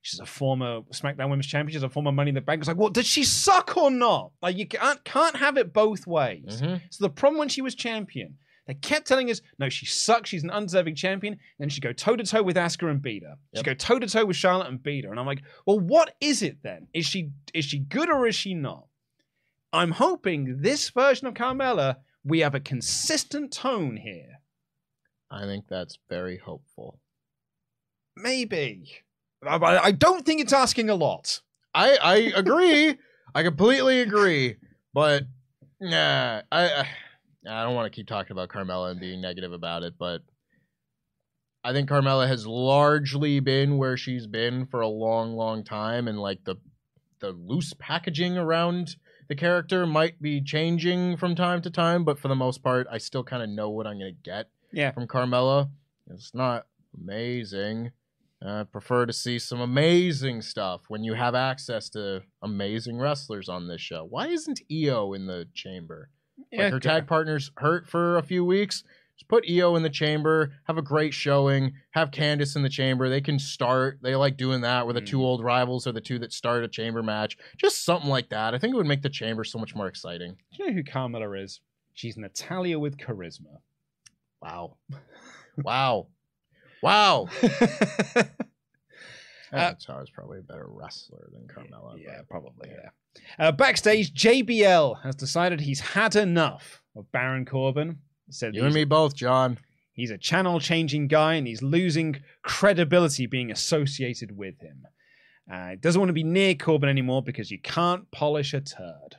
Speaker 4: She's a former SmackDown Women's Champion. She's a former Money in the Bank. It's like, well, did she suck or not? Like, you can't, can't have it both ways.
Speaker 5: Mm-hmm.
Speaker 4: So the problem when she was champion, they kept telling us, no, she sucks. She's an undeserving champion. Then she'd go toe-to-toe with Asuka and beat her. She'd
Speaker 5: Yep.
Speaker 4: go toe-to-toe with Charlotte and beat her. And I'm like, well, what is it then? Is she is she good or is she not? I'm hoping this version of Carmella, we have a consistent tone here.
Speaker 5: I think that's very hopeful.
Speaker 4: Maybe. I, I don't think it's asking a lot.
Speaker 5: I I agree. I completely agree. But nah, I I, I don't want to keep talking about Carmella and being negative about it, but I think Carmella has largely been where she's been for a long, long time, and like the the loose packaging around the character might be changing from time to time, but for the most part, I still kind of know what I'm going to get
Speaker 4: Yeah.
Speaker 5: from Carmella. It's not amazing. I prefer to see some amazing stuff when you have access to amazing wrestlers on this show. Why isn't Io in the chamber?
Speaker 4: Yeah,
Speaker 5: Like her tag partner's hurt for a few weeks. Just put Io in the chamber, have a great showing, have Candice in the chamber. They can start. They like doing that where the two old rivals are the two that start a chamber match. Just something like that. I think it would make the chamber so much more exciting.
Speaker 4: Do you know who Carmella is? She's Natalia with charisma.
Speaker 5: Wow. Wow. Wow. Natalia is probably a better wrestler than Carmella.
Speaker 4: Yeah,
Speaker 5: but-
Speaker 4: probably, yeah. Uh, backstage, J B L has decided he's had enough of Baron Corbin. He said
Speaker 5: You and
Speaker 4: he's-
Speaker 5: me both, John.
Speaker 4: He's a channel-changing guy, and he's losing credibility being associated with him. Uh, he doesn't want to be near Corbin anymore because you can't polish a turd.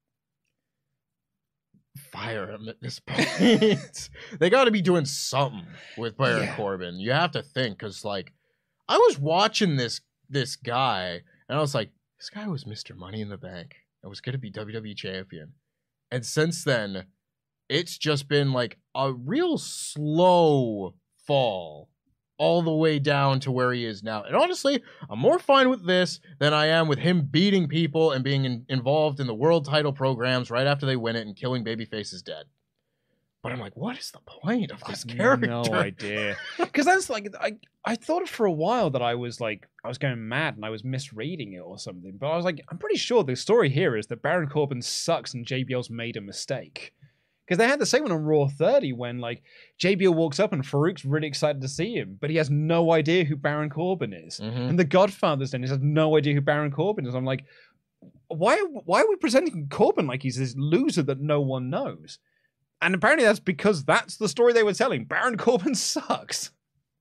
Speaker 5: Fire him at this point. They got to be doing something with Baron
Speaker 4: Yeah.
Speaker 5: Corbin. You have to think, because like I was watching this this guy, and I was like, this guy was Mister Money in the Bank. I was going to be W W E champion, and since then, it's just been like a real slow fall all the way down to where he is now. And honestly, I'm more fine with this than I am with him beating people and being in, involved in the world title programs right after they win it and killing babyfaces dead. But I'm like, what is the point of this character?
Speaker 4: No idea. Because that's like, I, I thought for a while that I was like, I was going mad and I was misreading it or something. But I was like, I'm pretty sure the story here is that Baron Corbin sucks and J B L's made a mistake. Because they had the same one on Raw thirty when like J B L walks up and Farouk's really excited to see him, but he has no idea who Baron Corbin is.
Speaker 5: Mhm.
Speaker 4: And the Godfather's then he has no idea who Baron Corbin is. I'm like, why why are we presenting Corbin like he's this loser that no one knows? And apparently that's because that's the story they were telling. Baron Corbin sucks.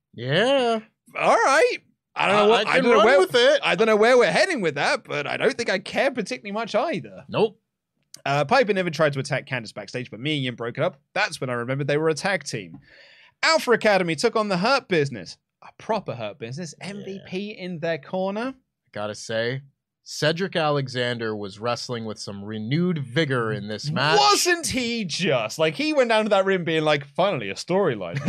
Speaker 5: Yeah.
Speaker 4: All right. I don't know
Speaker 5: I-
Speaker 4: what
Speaker 5: I
Speaker 4: I,
Speaker 5: can
Speaker 4: don't know
Speaker 5: run
Speaker 4: where,
Speaker 5: with it.
Speaker 4: I don't know where we're heading with that, but I don't think I care particularly much either.
Speaker 5: Nope.
Speaker 4: Uh, Piper never tried to attack Candice backstage, but me and Ian broke it up. That's when I remembered they were a tag team. Alpha Academy took on the Hurt Business. A proper Hurt Business. M V P in their corner.
Speaker 5: Gotta say, Cedric Alexander was wrestling with some renewed vigor in this match.
Speaker 4: Wasn't he just? Like, he went down to that ring being like, finally, a storyline.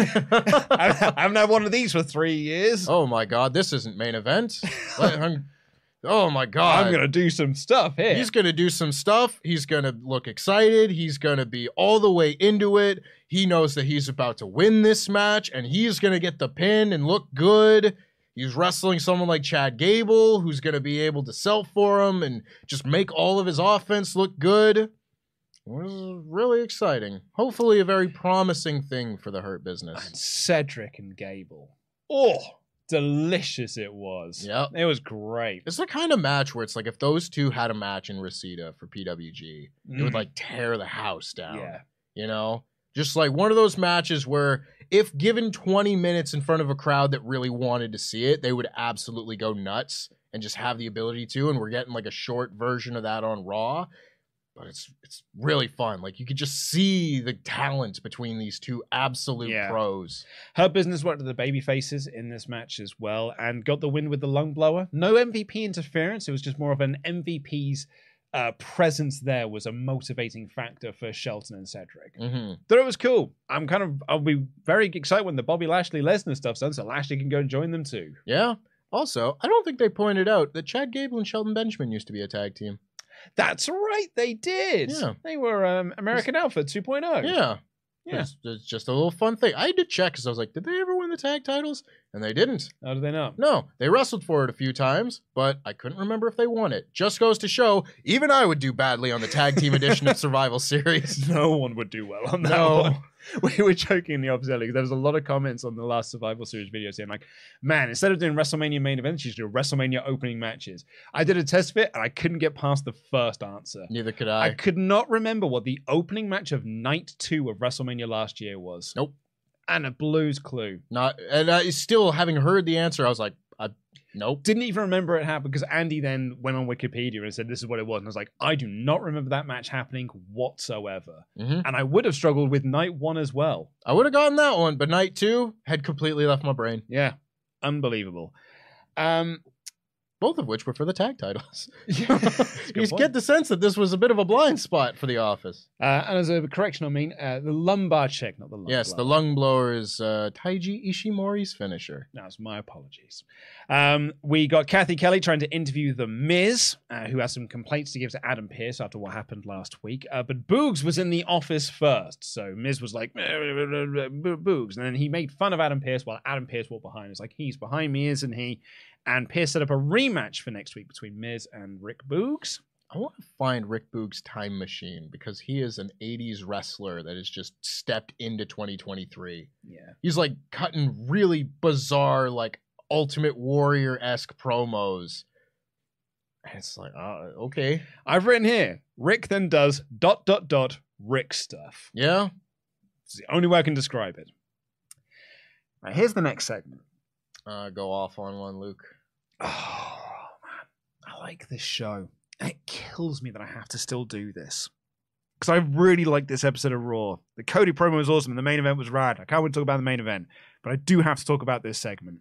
Speaker 4: I haven't had one of these for three years.
Speaker 5: Oh my god, this isn't main event. Let- I'm- oh my god.
Speaker 4: I'm going to do some stuff here.
Speaker 5: He's going to do some stuff. He's going to look excited. He's going to be all the way into it. He knows that he's about to win this match, and he's going to get the pin and look good. He's wrestling someone like Chad Gable, who's going to be able to sell for him and just make all of his offense look good. It was really exciting. Hopefully a very promising thing for the Hurt Business.
Speaker 4: And Cedric and Gable. Oh, delicious it was.
Speaker 5: Yep.
Speaker 4: It was great.
Speaker 5: It's the kind of match where it's like if those two had a match in Reseda for P W G, it would
Speaker 4: Mm.
Speaker 5: like tear the house down.
Speaker 4: Yeah.
Speaker 5: You know? Just like one of those matches where if given twenty minutes in front of a crowd that really wanted to see it, they would absolutely go nuts and just have the ability to. And we're getting like a short version of that on Raw. But it's it's really fun. Like you could just see the talent between these two absolute
Speaker 4: Yeah.
Speaker 5: pros.
Speaker 4: Her Business worked with the baby faces in this match as well and got the win with the lung blower. No M V P interference. It was just more of an M V P's uh, presence there was a motivating factor for Shelton and Cedric.
Speaker 5: Mm-hmm.
Speaker 4: Thought it was cool. I'm kind of, I'll be very excited when the Bobby Lashley Lesnar stuff's done so Lashley can go and join them too.
Speaker 5: Yeah. Also, I don't think they pointed out that Chad Gable and Shelton Benjamin used to be a tag team.
Speaker 4: That's right, they did.
Speaker 5: Yeah.
Speaker 4: They were um, American Alpha two point oh.
Speaker 5: Yeah.
Speaker 4: Yeah.
Speaker 5: It's, it's just a little fun thing. I had to check because I was like, did they ever win the tag titles? And they didn't.
Speaker 4: How do they know?
Speaker 5: No, they wrestled for it a few times, but I couldn't remember if they won it. Just goes to show, even I would do badly on the tag team edition of Survival Series.
Speaker 4: No one would do well on that
Speaker 5: No.
Speaker 4: one. We were joking in the opposite because there was a lot of comments on the last Survival Series video saying like, man, instead of doing WrestleMania main events, you should do WrestleMania opening matches. I did a test fit and I couldn't get past the first answer.
Speaker 5: Neither could I.
Speaker 4: I could not remember what the opening match of night two of WrestleMania last year was.
Speaker 5: Nope.
Speaker 4: And a Blues Clue.
Speaker 5: Not, and I still, having heard the answer, I was like, I, nope.
Speaker 4: Didn't even remember it happened because Andy then went on Wikipedia and said this is what it was. And I was like, I do not remember that match happening whatsoever.
Speaker 5: Mm-hmm.
Speaker 4: And I would have struggled with night one as well.
Speaker 5: I would have gotten that one, but night two had completely left my brain.
Speaker 4: Yeah. Unbelievable. Um,
Speaker 5: Both of which were for the tag titles.
Speaker 4: Yeah,
Speaker 5: you get the sense that this was a bit of a blind spot for the Office.
Speaker 4: Uh, and as a correction, I mean uh, the lumbar check, not the lung
Speaker 5: Yes,
Speaker 4: blower.
Speaker 5: the lung blower is uh, Taiji Ishimori's finisher.
Speaker 4: That's my apologies. Um, we got Kathy Kelly trying to interview The Miz, uh, who has some complaints to give to Adam Pearce after what happened last week. Uh, but Boogs was in the office first. So Miz was like, Boogs. And then he made fun of Adam Pearce while Adam Pearce walked behind. It's like, he's behind me, isn't he? And Pearce set up a rematch for next week between Miz and Rick Boogs.
Speaker 5: I want to find Rick Boogs' time machine because he is an eighties wrestler that has just stepped into twenty twenty-three.
Speaker 4: Yeah.
Speaker 5: He's like cutting really bizarre, like Ultimate Warrior-esque promos. And it's like, uh, okay.
Speaker 4: I've written here, Rick then does dot, dot, dot, Rick stuff.
Speaker 5: Yeah?
Speaker 4: It's the only way I can describe it. Right, here's the next segment.
Speaker 5: Uh, go off on one, Luke.
Speaker 4: Oh, man. I like this show. And it kills me that I have to still do this. Because I really like this episode of Raw. The Cody promo was awesome and the main event was rad. I can't wait to talk about the main event. But I do have to talk about this segment.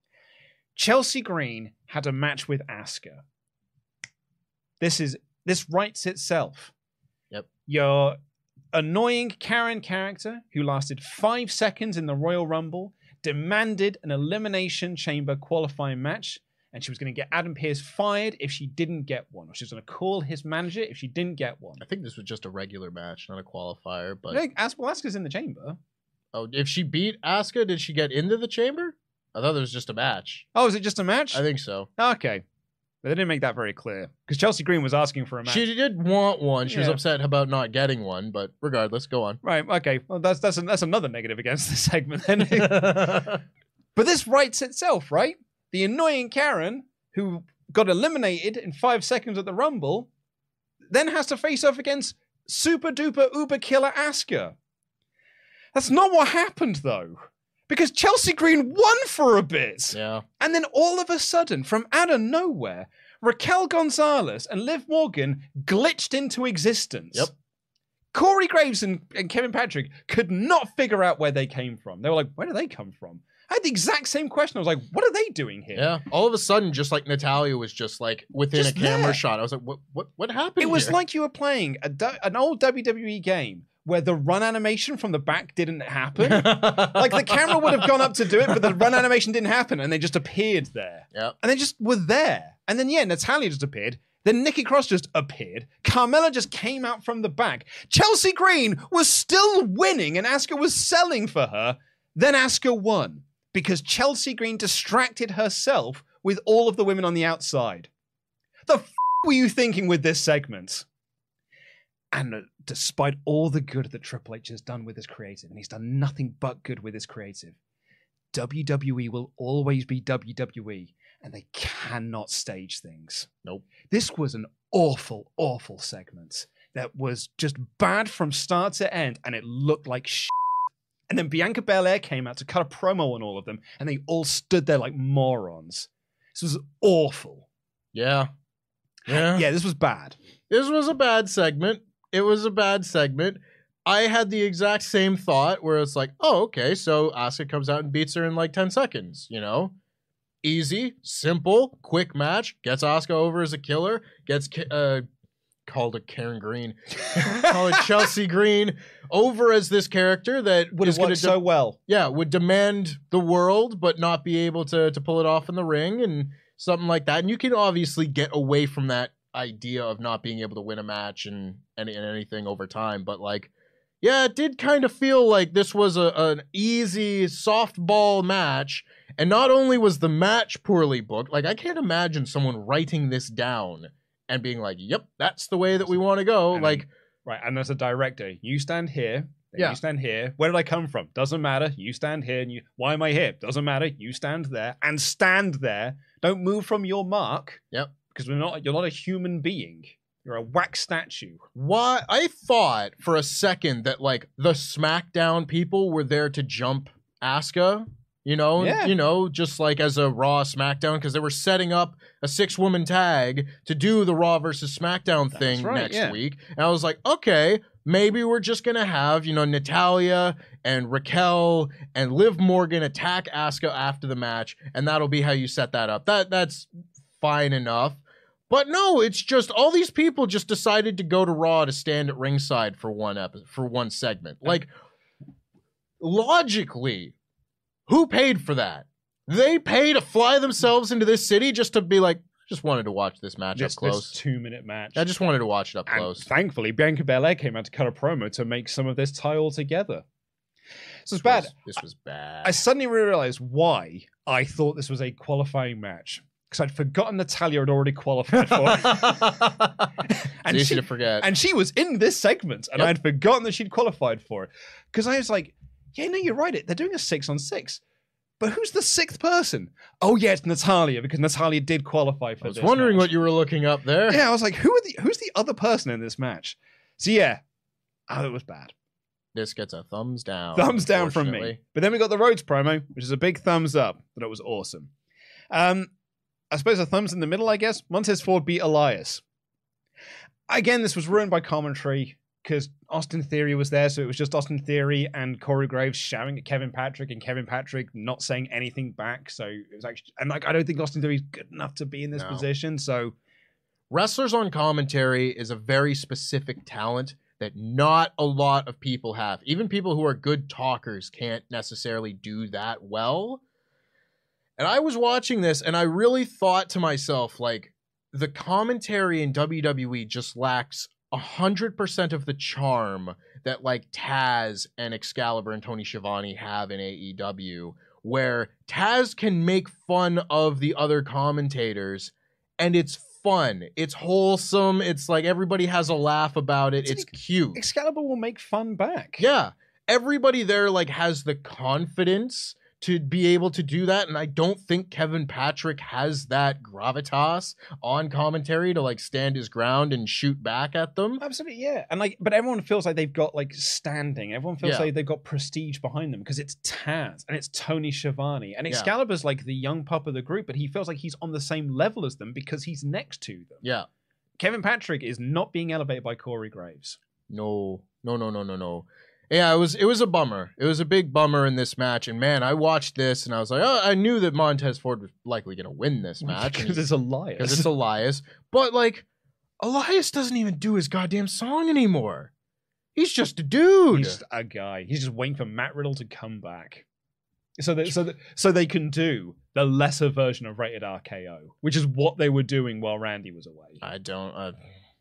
Speaker 4: Chelsea Green had a match with Asuka. This is this writes itself.
Speaker 5: Yep.
Speaker 4: Your annoying Karen character who lasted five seconds in the Royal Rumble demanded an Elimination Chamber qualifying match, and she was going to get Adam Pearce fired if she didn't get one, or she was going to call his manager if she didn't get one.
Speaker 5: I think this was just a regular match, not a qualifier. But
Speaker 4: No, As- well, Asuka's in the chamber.
Speaker 5: oh, if she beat Asuka, did she get into the chamber? I thought it was just a match.
Speaker 4: Oh, is it just a match?
Speaker 5: I think so.
Speaker 4: Okay. But they didn't make that very clear. Because Chelsea Green was asking for a match.
Speaker 5: She did want one. She was
Speaker 4: Yeah.
Speaker 5: upset about not getting one, but regardless, go on.
Speaker 4: Right, okay. Well, that's that's that's another negative against this segment then. But this writes itself, right? The annoying Karen, who got eliminated in five seconds at the Rumble, then has to face off against super duper uber killer Asuka. That's not what happened, though. Because Chelsea Green won for a bit.
Speaker 5: Yeah.
Speaker 4: And then all of a sudden, from out of nowhere, Raquel Gonzalez and Liv Morgan glitched into existence.
Speaker 5: Yep.
Speaker 4: Corey Graves and, and Kevin Patrick could not figure out where they came from. They were like, where do they come from? I had the exact same question. I was like, what are they doing here?
Speaker 5: Yeah. All of a sudden, just like Natalia was just like within
Speaker 4: Just
Speaker 5: a camera
Speaker 4: there.
Speaker 5: shot. I was like, what what what happened
Speaker 4: It was
Speaker 5: here?
Speaker 4: like you were playing a, du- an old W W E game where the run animation from the back didn't happen. Like the camera would have gone up to do it, but the run animation didn't happen and they just appeared there.
Speaker 5: Yep.
Speaker 4: And they just were there. And then, yeah, Natalia just appeared. Then Nikki Cross just appeared. Carmella just came out from the back. Chelsea Green was still winning and Asuka was selling for her. Then Asuka won because Chelsea Green distracted herself with all of the women on the outside. The f*** were you thinking with this segment? And uh, despite all the good that Triple H has done with his creative, and he's done nothing but good with his creative, W W E will always be W W E, and they cannot stage things.
Speaker 5: Nope.
Speaker 4: This was an awful, awful segment that was just bad from start to end, and it looked like shit. And then Bianca Belair came out to cut a promo on all of them, and they all stood there like morons. This was awful.
Speaker 5: Yeah. Yeah.
Speaker 4: Yeah, this was bad.
Speaker 5: This was a bad segment. It was a bad segment. I had the exact same thought where it's like, oh, okay, so Asuka comes out and beats her in like ten seconds, you know? Easy, simple, quick match, gets Asuka over as a killer, gets uh, called a Karen Green, called Chelsea Green over as this character that
Speaker 4: Would
Speaker 5: is
Speaker 4: have
Speaker 5: going
Speaker 4: worked
Speaker 5: to
Speaker 4: so well.
Speaker 5: yeah, would demand the world but not be able to to pull it off in the ring and something like that. And you can obviously get away from that idea of not being able to win a match and, and, and anything over time, but like yeah, it did kind of feel like this was a, an easy softball match. And not only was the match poorly booked, like I can't imagine someone writing this down and being like, yep, that's the way that we want to go.
Speaker 4: And,
Speaker 5: like,
Speaker 4: right. And as a director, you stand here.
Speaker 5: Yeah.
Speaker 4: You stand here. Where did I come from? Doesn't matter. You stand here. And you. Why am I here? Doesn't matter. You stand there and stand there. Don't move from your mark.
Speaker 5: Yep.
Speaker 4: Because we're not. You're not a human being. You're a wax statue.
Speaker 5: Why? I thought for a second that like the SmackDown people were there to jump Asuka. You know,
Speaker 4: Yeah.
Speaker 5: you know, just like as a Raw SmackDown, because they were setting up a six-woman tag to do the Raw versus SmackDown thing
Speaker 4: right,
Speaker 5: next
Speaker 4: yeah.
Speaker 5: week. And I was like, okay, maybe we're just gonna have, you know, Natalya and Raquel and Liv Morgan attack Asuka after the match, and that'll be how you set that up. That that's fine enough. But no, it's just all these people just decided to go to Raw to stand at ringside for one episode, for one segment. Like, logically, who paid for that? They pay to fly themselves into this city just to be like, just wanted to watch this match
Speaker 4: This,
Speaker 5: up close.
Speaker 4: this two-minute match.
Speaker 5: I just wanted to watch it up
Speaker 4: And
Speaker 5: close.
Speaker 4: thankfully, Bianca Belair came out to cut a promo to make some of this tie all together. So it's
Speaker 5: This
Speaker 4: bad.
Speaker 5: was- This was bad.
Speaker 4: I suddenly realized why I thought this was a qualifying match. Because I'd forgotten Natalya had already qualified for it.
Speaker 5: It's easy to forget.
Speaker 4: And she was in this segment, and
Speaker 5: Yep.
Speaker 4: I'd forgotten that she'd qualified for it. Because I was like, yeah, no, you're right. They're doing a six on six. But who's the sixth person? Oh, yeah, it's Natalya, because Natalya did qualify for
Speaker 5: I was
Speaker 4: this
Speaker 5: wondering
Speaker 4: match.
Speaker 5: what you were looking up there.
Speaker 4: Yeah, I was like, who are the who's the other person in this match? So yeah, oh, it was bad.
Speaker 5: This gets a thumbs down.
Speaker 4: Thumbs down from me.
Speaker 5: unfortunately.
Speaker 4: But then we got the Rhodes promo, which is a big thumbs up, that it was awesome. Um, I suppose a thumbs in the middle, I guess. Montez Ford beat Elias. Again, this was ruined by commentary because Austin Theory was there, so it was just Austin Theory and Corey Graves shouting at Kevin Patrick, and Kevin Patrick not saying anything back. So it was actually, and like I don't think Austin Theory is good enough to be in this
Speaker 5: No.
Speaker 4: position. So
Speaker 5: Wrestlers on commentary is a very specific talent that not a lot of people have. Even people who are good talkers can't necessarily do that well. And I was watching this and I really thought to myself, like, the commentary in W W E just lacks one hundred percent of the charm that, like, Taz and Excalibur and Tony Schiavone have in A E W, where Taz can make fun of the other commentators and it's fun. It's wholesome. It's like everybody has a laugh about it. It's cute.
Speaker 4: Excalibur will make fun back.
Speaker 5: Yeah. Everybody there like has the confidence to be able to do that. And I don't think Kevin Patrick has that gravitas on commentary to like stand his ground and shoot back at them.
Speaker 4: Absolutely, yeah. And like, but everyone feels like they've got like standing. Everyone feels
Speaker 5: Yeah.
Speaker 4: like they've got prestige behind them because it's Taz and it's Tony Schiavone. And
Speaker 5: Yeah.
Speaker 4: Excalibur's like the young pup of the group, but he feels like he's on the same level as them because he's next to them.
Speaker 5: Yeah.
Speaker 4: Kevin Patrick is not being elevated by Corey Graves.
Speaker 5: No, no, no, no, no, no. Yeah, it was it was a bummer. It was a big bummer in this match. And man, I watched this and I was like, oh, I knew that Montez Ford was likely going to win this match.
Speaker 4: Because it's Elias.
Speaker 5: Because it's Elias. But like, Elias doesn't even do his goddamn song anymore. He's just a dude.
Speaker 4: He's just a guy. He's just waiting for Matt Riddle to come back. So that, so that, so they can do the lesser version of Rated R K O, which is what they were doing while Randy was away.
Speaker 5: I don't... Uh...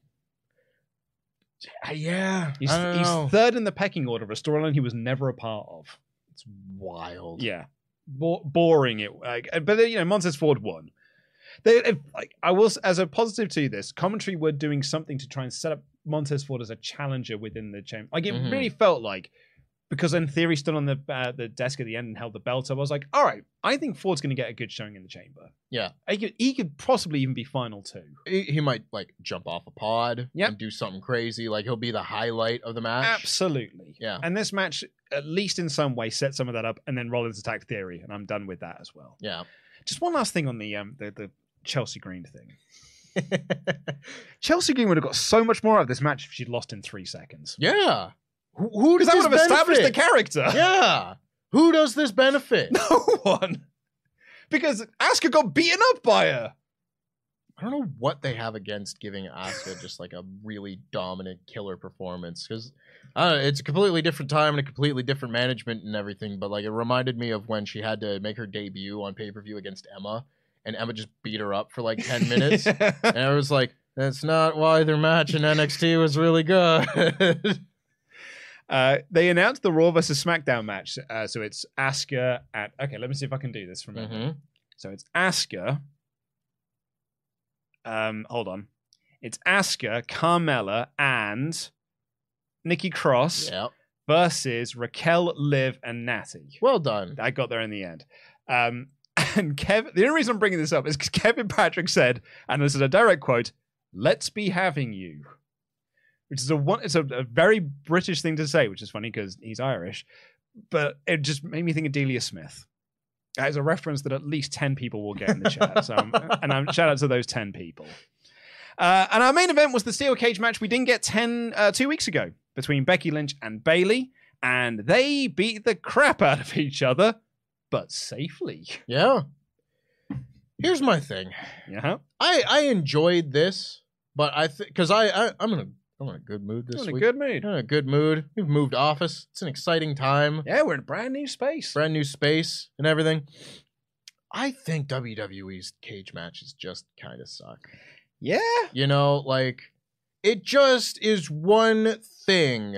Speaker 5: Yeah,
Speaker 4: He's,
Speaker 5: I don't
Speaker 4: he's
Speaker 5: know.
Speaker 4: third in the pecking order of a storyline he was never a part of.
Speaker 5: It's wild.
Speaker 4: Yeah, Bo- boring. It, like, but you know, Montez Ford won. They, if, like, I was as a positive to this commentary, were doing something to try and set up Montez Ford as a challenger within the chamber. Like it
Speaker 5: Mhm.
Speaker 4: really felt like, because in theory stood on the uh, the desk at the end and held the belt up. I was like, all right, I think Ford's going to get a good showing in the chamber.
Speaker 5: Yeah.
Speaker 4: He could, he could possibly even be final two.
Speaker 5: He, he might like jump off a pod
Speaker 4: Yep.
Speaker 5: and do something crazy. Like he'll be the highlight of the match.
Speaker 4: Absolutely.
Speaker 5: Yeah.
Speaker 4: And this match, at least in some way, set some of that up, and then Rollins attacked Theory, and I'm done with that as well.
Speaker 5: Yeah.
Speaker 4: Just one last thing on the um the, the Chelsea Green thing. Chelsea Green would have got so much more out of this match if she'd lost in three seconds.
Speaker 5: Yeah. Who, who
Speaker 4: Because
Speaker 5: does
Speaker 4: that would
Speaker 5: this
Speaker 4: have established the
Speaker 5: benefit?
Speaker 4: character.
Speaker 5: Yeah. Who does this benefit?
Speaker 4: No one. Because Asuka got beaten up by her.
Speaker 5: I don't know what they have against giving Asuka just like a really dominant killer performance, because I don't know, it's a completely different time and a completely different management and everything, but like it reminded me of when she had to make her debut on pay-per-view against Emma, and Emma just beat her up for like ten minutes, and I was like, that's not why their match in N X T was really good.
Speaker 4: Uh, they announced the Raw versus SmackDown match. Uh, so it's Asuka and... Okay, let me see if I can do this from memory.
Speaker 5: Mm-hmm.
Speaker 4: So it's Asuka. Um, hold on. It's Asuka, Carmella, and Nikki Cross
Speaker 5: Yep.
Speaker 4: versus Raquel, Liv, and Natty.
Speaker 5: Well done.
Speaker 4: I got there in the end. Um, and Kevin, the only reason I'm bringing this up is because Kevin Patrick said, and this is a direct quote, "Let's be having you," which is a one. It's a, a very British thing to say, which is funny because he's Irish, but it just made me think of Delia Smith. It's a reference that at least ten people will get in the chat. So, I'm, and I'm shout out to those ten people. Uh, and our main event was the steel cage match we didn't get ten uh, two weeks ago between Becky Lynch and Bayley, and they beat the crap out of each other, but safely.
Speaker 5: Yeah. Here's my thing.
Speaker 4: Yeah.
Speaker 5: I I enjoyed this, but I think because I, I I'm in a I'm in a good mood this
Speaker 4: I'm in a
Speaker 5: week.
Speaker 4: good mood.
Speaker 5: I'm in a good mood. We've moved office. It's an exciting time.
Speaker 4: Yeah, we're in a brand new space.
Speaker 5: Brand new space and everything. I think W W E's cage matches just kind of suck.
Speaker 4: Yeah.
Speaker 5: You know, like, it just is one thing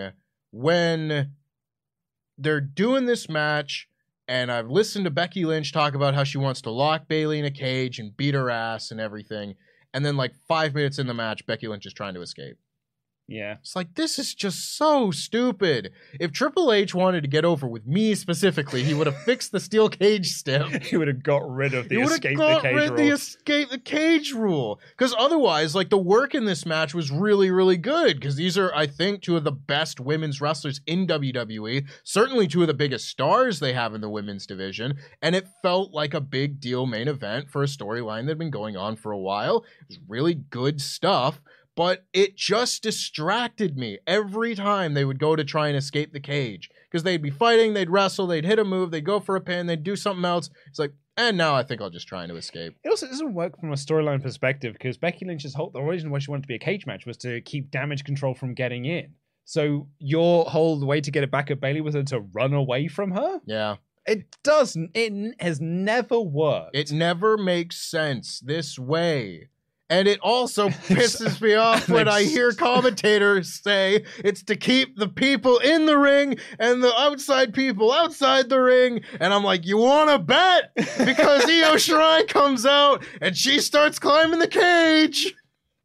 Speaker 5: when they're doing this match, and I've listened to Becky Lynch talk about how she wants to lock Bayley in a cage and beat her ass and everything, and then, like, five minutes in the match, Becky Lynch is trying to escape.
Speaker 4: Yeah.
Speaker 5: It's like, this is just so stupid. If Triple H wanted to get over with me specifically, he would have fixed the steel cage step.
Speaker 4: He would have got rid of the
Speaker 5: He would
Speaker 4: escape
Speaker 5: have
Speaker 4: the
Speaker 5: got
Speaker 4: cage
Speaker 5: rid
Speaker 4: rule.
Speaker 5: the escape the cage rule. Because otherwise, like, the work in this match was really, really good. Because these are, I think, two of the best women's wrestlers in W W E. Certainly two of the biggest stars they have in the women's division. And it felt like a big deal main event for a storyline that had been going on for a while. It was really good stuff. But it just distracted me every time they would go to try and escape the cage. Because they'd be fighting, they'd wrestle, they'd hit a move, they'd go for a pin, they'd do something else. It's like, and now I think I'll just try to escape.
Speaker 4: It also doesn't work from a storyline perspective because Becky Lynch's whole, the reason why she wanted to be a cage match was to keep Damage Control from getting in. So your whole way to get it back at Bayley was to run away from her?
Speaker 5: Yeah.
Speaker 4: It doesn't. It has never worked.
Speaker 5: It never makes sense this way. And it also pisses me off when I hear commentators say it's to keep the people in the ring and the outside people outside the ring. And I'm like, you want to bet? Because Io Shirai comes out and she starts climbing the cage.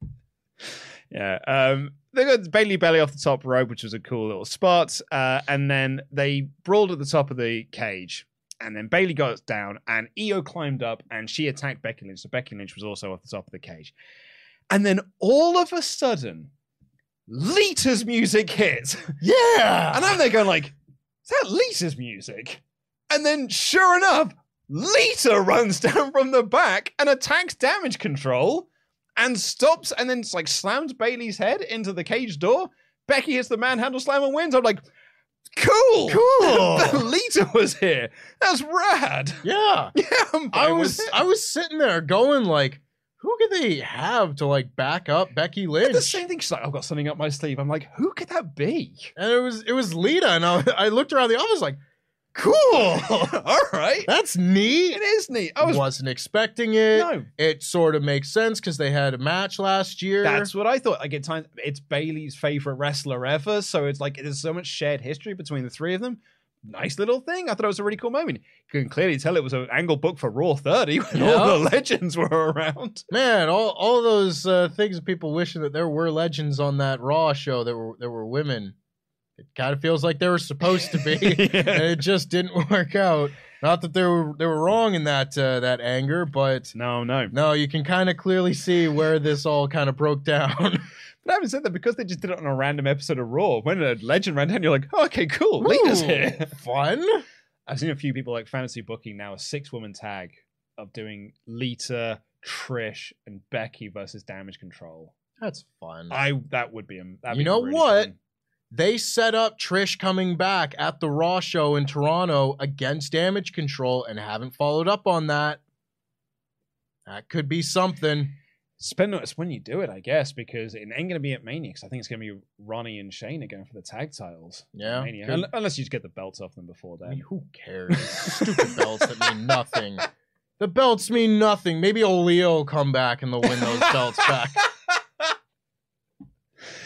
Speaker 4: Yeah. Um, they got Bayley belly off the top rope, which was a cool little spot. Uh, and then they brawled at the top of the cage. And then Bayley got down, and Io climbed up, and she attacked Becky Lynch. So Becky Lynch was also off the top of the cage. And then all of a sudden, Lita's music hit.
Speaker 5: Yeah!
Speaker 4: And I'm there going like, is that Lita's music? And then, sure enough, Lita runs down from the back and attacks Damage Control and stops and then like slams Bayley's head into the cage door. Becky hits the manhandle slam and wins. I'm like, cool,
Speaker 5: cool.
Speaker 4: Lita was here. That's rad.
Speaker 5: Yeah,
Speaker 4: yeah. I'm
Speaker 5: I
Speaker 4: fine
Speaker 5: was
Speaker 4: with it.
Speaker 5: I was sitting there going like, who could they have to like back up Becky Lynch?
Speaker 4: And the same thing. She's like, I've got something up my sleeve. I'm like, who could that be?
Speaker 5: And it was it was Lita, and I, I looked around the office like, cool.
Speaker 4: All right,
Speaker 5: that's neat.
Speaker 4: It is neat. I was
Speaker 5: wasn't expecting it.
Speaker 4: No.
Speaker 5: It sort of makes sense because they had a match last year.
Speaker 4: That's what I thought. Like at times, it's Bayley's favorite wrestler ever, so it's like there's so much shared history between the three of them. Nice little thing. I thought it was a really cool moment. You can clearly tell it was an angle book for Raw thirty when
Speaker 5: Yeah.
Speaker 4: all the legends were around.
Speaker 5: Man, all all those uh, things of people wishing that there were legends on that Raw show that were there were women. It kind of feels like they were supposed to be,
Speaker 4: Yeah.
Speaker 5: and it just didn't work out. Not that they were they were wrong in that uh, that anger, but
Speaker 4: No, no.
Speaker 5: no, you can kind of clearly see where this all kind of broke down.
Speaker 4: But having said that, because they just did it on a random episode of Raw, when a legend ran down, you're like, oh, okay, cool. Lita's
Speaker 5: Ooh,
Speaker 4: here.
Speaker 5: Fun.
Speaker 4: I've seen a few people like fantasy booking now a six-woman tag of doing Lita, Trish, and Becky versus Damage Control.
Speaker 5: That's fun.
Speaker 4: I that would be a that'd
Speaker 5: You
Speaker 4: be
Speaker 5: know
Speaker 4: really
Speaker 5: what?
Speaker 4: fun.
Speaker 5: They set up Trish coming back at the Raw show in Toronto against Damage Control and haven't followed up on that. That could be something.
Speaker 4: Spend it's when you do it, I guess, because it ain't going to be at Mania. Because I think it's going to be Ronnie and Shayna going for the tag titles. at
Speaker 5: Yeah,
Speaker 4: Mania.
Speaker 5: could-
Speaker 4: Un- Unless you just get the belts off them before
Speaker 5: I
Speaker 4: then.
Speaker 5: mean, who cares? Stupid belts that mean nothing. The belts mean nothing. Maybe old Leo will come back and they'll win those belts back.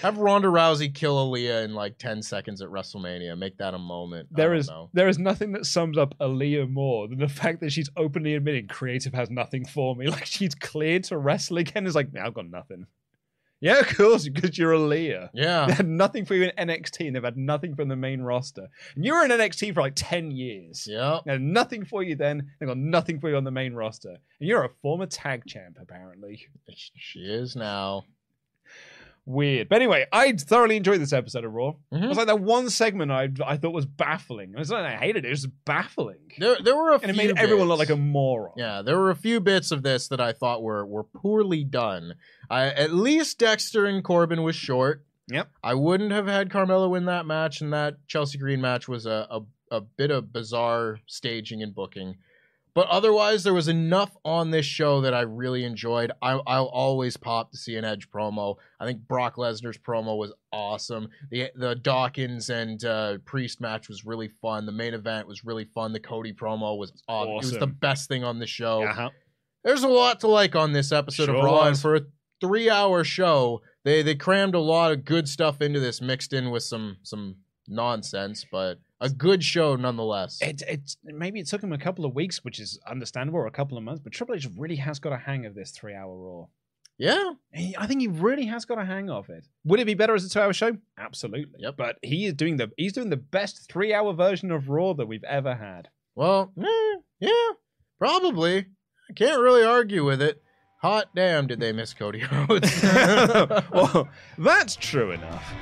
Speaker 5: Have Ronda Rousey kill Aaliyah in like ten seconds at WrestleMania. Make that a moment.
Speaker 4: There
Speaker 5: I
Speaker 4: is
Speaker 5: don't know.
Speaker 4: there is nothing that sums up Aaliyah more than the fact that she's openly admitting creative has nothing for me. Like she's cleared to wrestle again. It's like, nah, I've got nothing. Yeah, of course, because you're Aaliyah.
Speaker 5: Yeah.
Speaker 4: They had nothing for you in N X T, and they've had nothing from the main roster. And you were in N X T for like ten years.
Speaker 5: Yeah.
Speaker 4: They had nothing for you then. They got nothing for you on the main roster. And you're a former tag champ, apparently.
Speaker 5: She is now.
Speaker 4: Weird. But anyway, I thoroughly enjoyed this episode of Raw.
Speaker 5: Mm-hmm.
Speaker 4: It was like that one segment I I thought was baffling. It's not that I hated it, it was just baffling.
Speaker 5: There, there were a
Speaker 4: and
Speaker 5: few
Speaker 4: it made everyone look
Speaker 5: bits.
Speaker 4: like a moron.
Speaker 5: Yeah, there were a few bits of this that I thought were were poorly done. I, at least Dexter and Corbin was short.
Speaker 4: Yep.
Speaker 5: I wouldn't have had Carmella win that match, and that Chelsea Green match was a, a, a bit of bizarre staging and booking. But otherwise, there was enough on this show that I really enjoyed. I, I'll always pop to see an Edge promo. I think Brock Lesnar's promo was awesome. The the Dawkins and uh, Priest match was really fun. The main event was really fun. The Cody promo was awesome. It was the best thing on the show.
Speaker 4: Uh-huh.
Speaker 5: There's a lot to like on this episode
Speaker 4: Sure
Speaker 5: of Raw.
Speaker 4: was.
Speaker 5: And for a three-hour show, they they crammed a lot of good stuff into this, mixed in with some some nonsense, but a good show nonetheless.
Speaker 4: It, it maybe it took him a couple of weeks, which is understandable, or a couple of months, but Triple H really has got a hang of this three-hour Raw.
Speaker 5: Yeah.
Speaker 4: He, I think he really has got a hang of it. Would it be better as a two-hour show? Absolutely.
Speaker 5: Yep.
Speaker 4: But he is doing the he's doing the best three-hour version of Raw that we've ever had.
Speaker 5: Well, eh, yeah, probably. I can't really argue with it. Hot damn, did they miss Cody Rhodes?
Speaker 4: Well, that's true enough.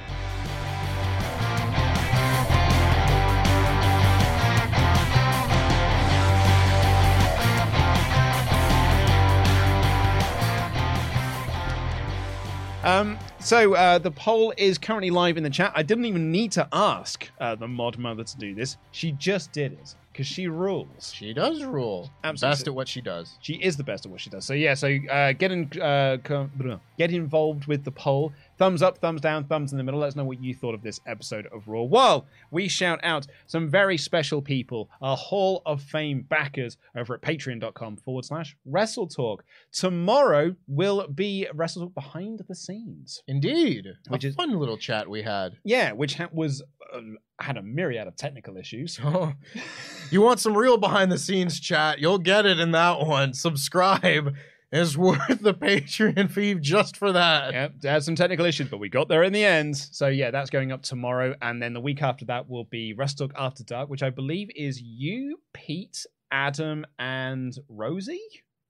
Speaker 4: Um, so uh, the poll is currently live in the chat. I didn't even need to ask uh, the mod mother to do this. She just did it because she rules.
Speaker 5: She does rule.
Speaker 4: Absolutely.
Speaker 5: Best at what she does.
Speaker 4: She is the best at what she does. So yeah, so uh, get in, uh, co- get involved with the poll. Thumbs up, thumbs down, thumbs in the middle. Let us know what you thought of this episode of Raw. While we shout out some very special people, our Hall of Fame backers over at patreon.com forward slash Wrestle Talk. Tomorrow will be Wrestle Talk behind the scenes.
Speaker 5: Indeed.
Speaker 4: Which
Speaker 5: a
Speaker 4: is
Speaker 5: fun little chat we had.
Speaker 4: Yeah, which ha- was uh, had a myriad of technical issues.
Speaker 5: Oh, you want some real behind the scenes chat? You'll get it in that one. Subscribe. It's worth the Patreon fee just for that.
Speaker 4: Yep, it had some technical issues, but we got there in the end. So yeah, that's going up tomorrow. And then the week after that will be Wrestle Talk After Dark, which I believe is you, Pete, Adam, and Rosie.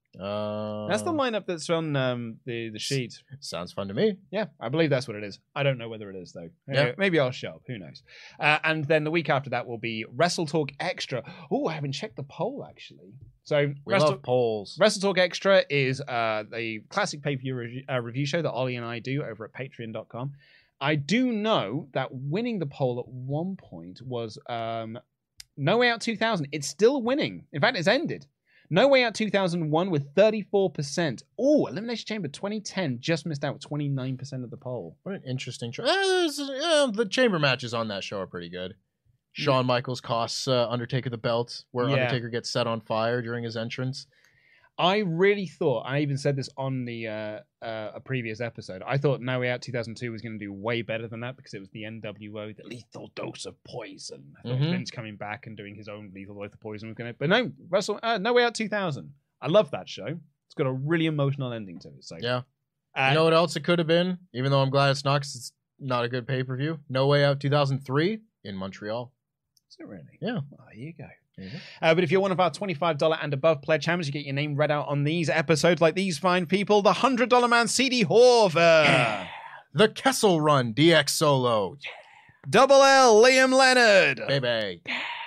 Speaker 5: Uh,
Speaker 4: That's the lineup that's on um, the, the sheet.
Speaker 5: Sounds fun to me.
Speaker 4: Yeah, I believe that's what it is. I don't know whether it is, though.
Speaker 5: Yeah.
Speaker 4: Maybe I'll show up. Who knows? Uh, and then the week after that will be Wrestle Talk Extra. Oh, I haven't checked the poll, actually. So
Speaker 5: We
Speaker 4: Wrestle,
Speaker 5: love polls.
Speaker 4: Wrestle Talk Extra is uh, the classic pay-per-view re- uh, review show that Ollie and I do over at patreon dot com. I do know that winning the poll at one point was um, No Way Out two thousand. It's still winning. In fact, it's ended. No Way Out two thousand one with thirty-four percent. Oh, Elimination Chamber twenty ten just missed out with twenty-nine percent of the poll.
Speaker 5: What an interesting show. Uh, uh, the chamber matches on that show are pretty good. Shawn Michaels costs uh, Undertaker the belt, where
Speaker 4: Yeah.
Speaker 5: Undertaker gets set on fire during his entrance.
Speaker 4: I really thought, I even said this on the uh, uh, a previous episode, I thought No Way Out two thousand two was going to do way better than that because it was the N W O, the lethal dose of poison. I thought
Speaker 5: Mhm.
Speaker 4: Vince coming back and doing his own lethal dose of poison was going to... But no, Wrestle, uh, No Way Out two thousand. I love that show. It's got a really emotional ending to it. So
Speaker 5: Yeah.
Speaker 4: uh,
Speaker 5: You know what else it could have been? Even though I'm glad it's not, 'cause it's not a good pay-per-view. No Way Out two thousand three in Montreal.
Speaker 4: Is it really?
Speaker 5: Yeah.
Speaker 4: Oh, there you go.
Speaker 5: Mhm.
Speaker 4: Uh, but if you're one of our twenty-five dollars and above pledge hammers, you get your name read out on these episodes like these fine people. The one hundred dollars man, C D Horver.
Speaker 5: The Kessel Run D X Solo.
Speaker 4: Double L, Liam Leonard.
Speaker 5: Baby.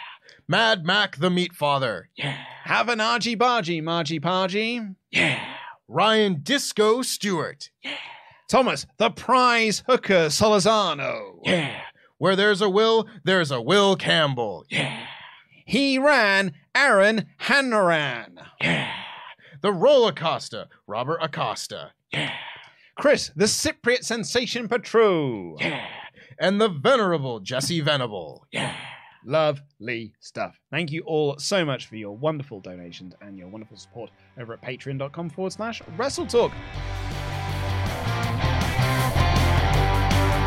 Speaker 5: Mad Mac the Meat Father.
Speaker 4: Have an argy bargy, Margie Pargy.
Speaker 5: Ryan Disco Stewart.
Speaker 4: Thomas, the prize hooker Solazano.
Speaker 5: Where there's a Will, there's a Will Campbell. Yeah.
Speaker 4: He ran Aaron Hanrahan.
Speaker 5: The Roller Coaster, Robert Acosta.
Speaker 4: Chris, the Cypriot Sensation Patru.
Speaker 5: And the Venerable Jesse Venable.
Speaker 4: Lovely stuff. Thank you all so much for your wonderful donations and your wonderful support over at patreon.com forward slash Wrestle Talk.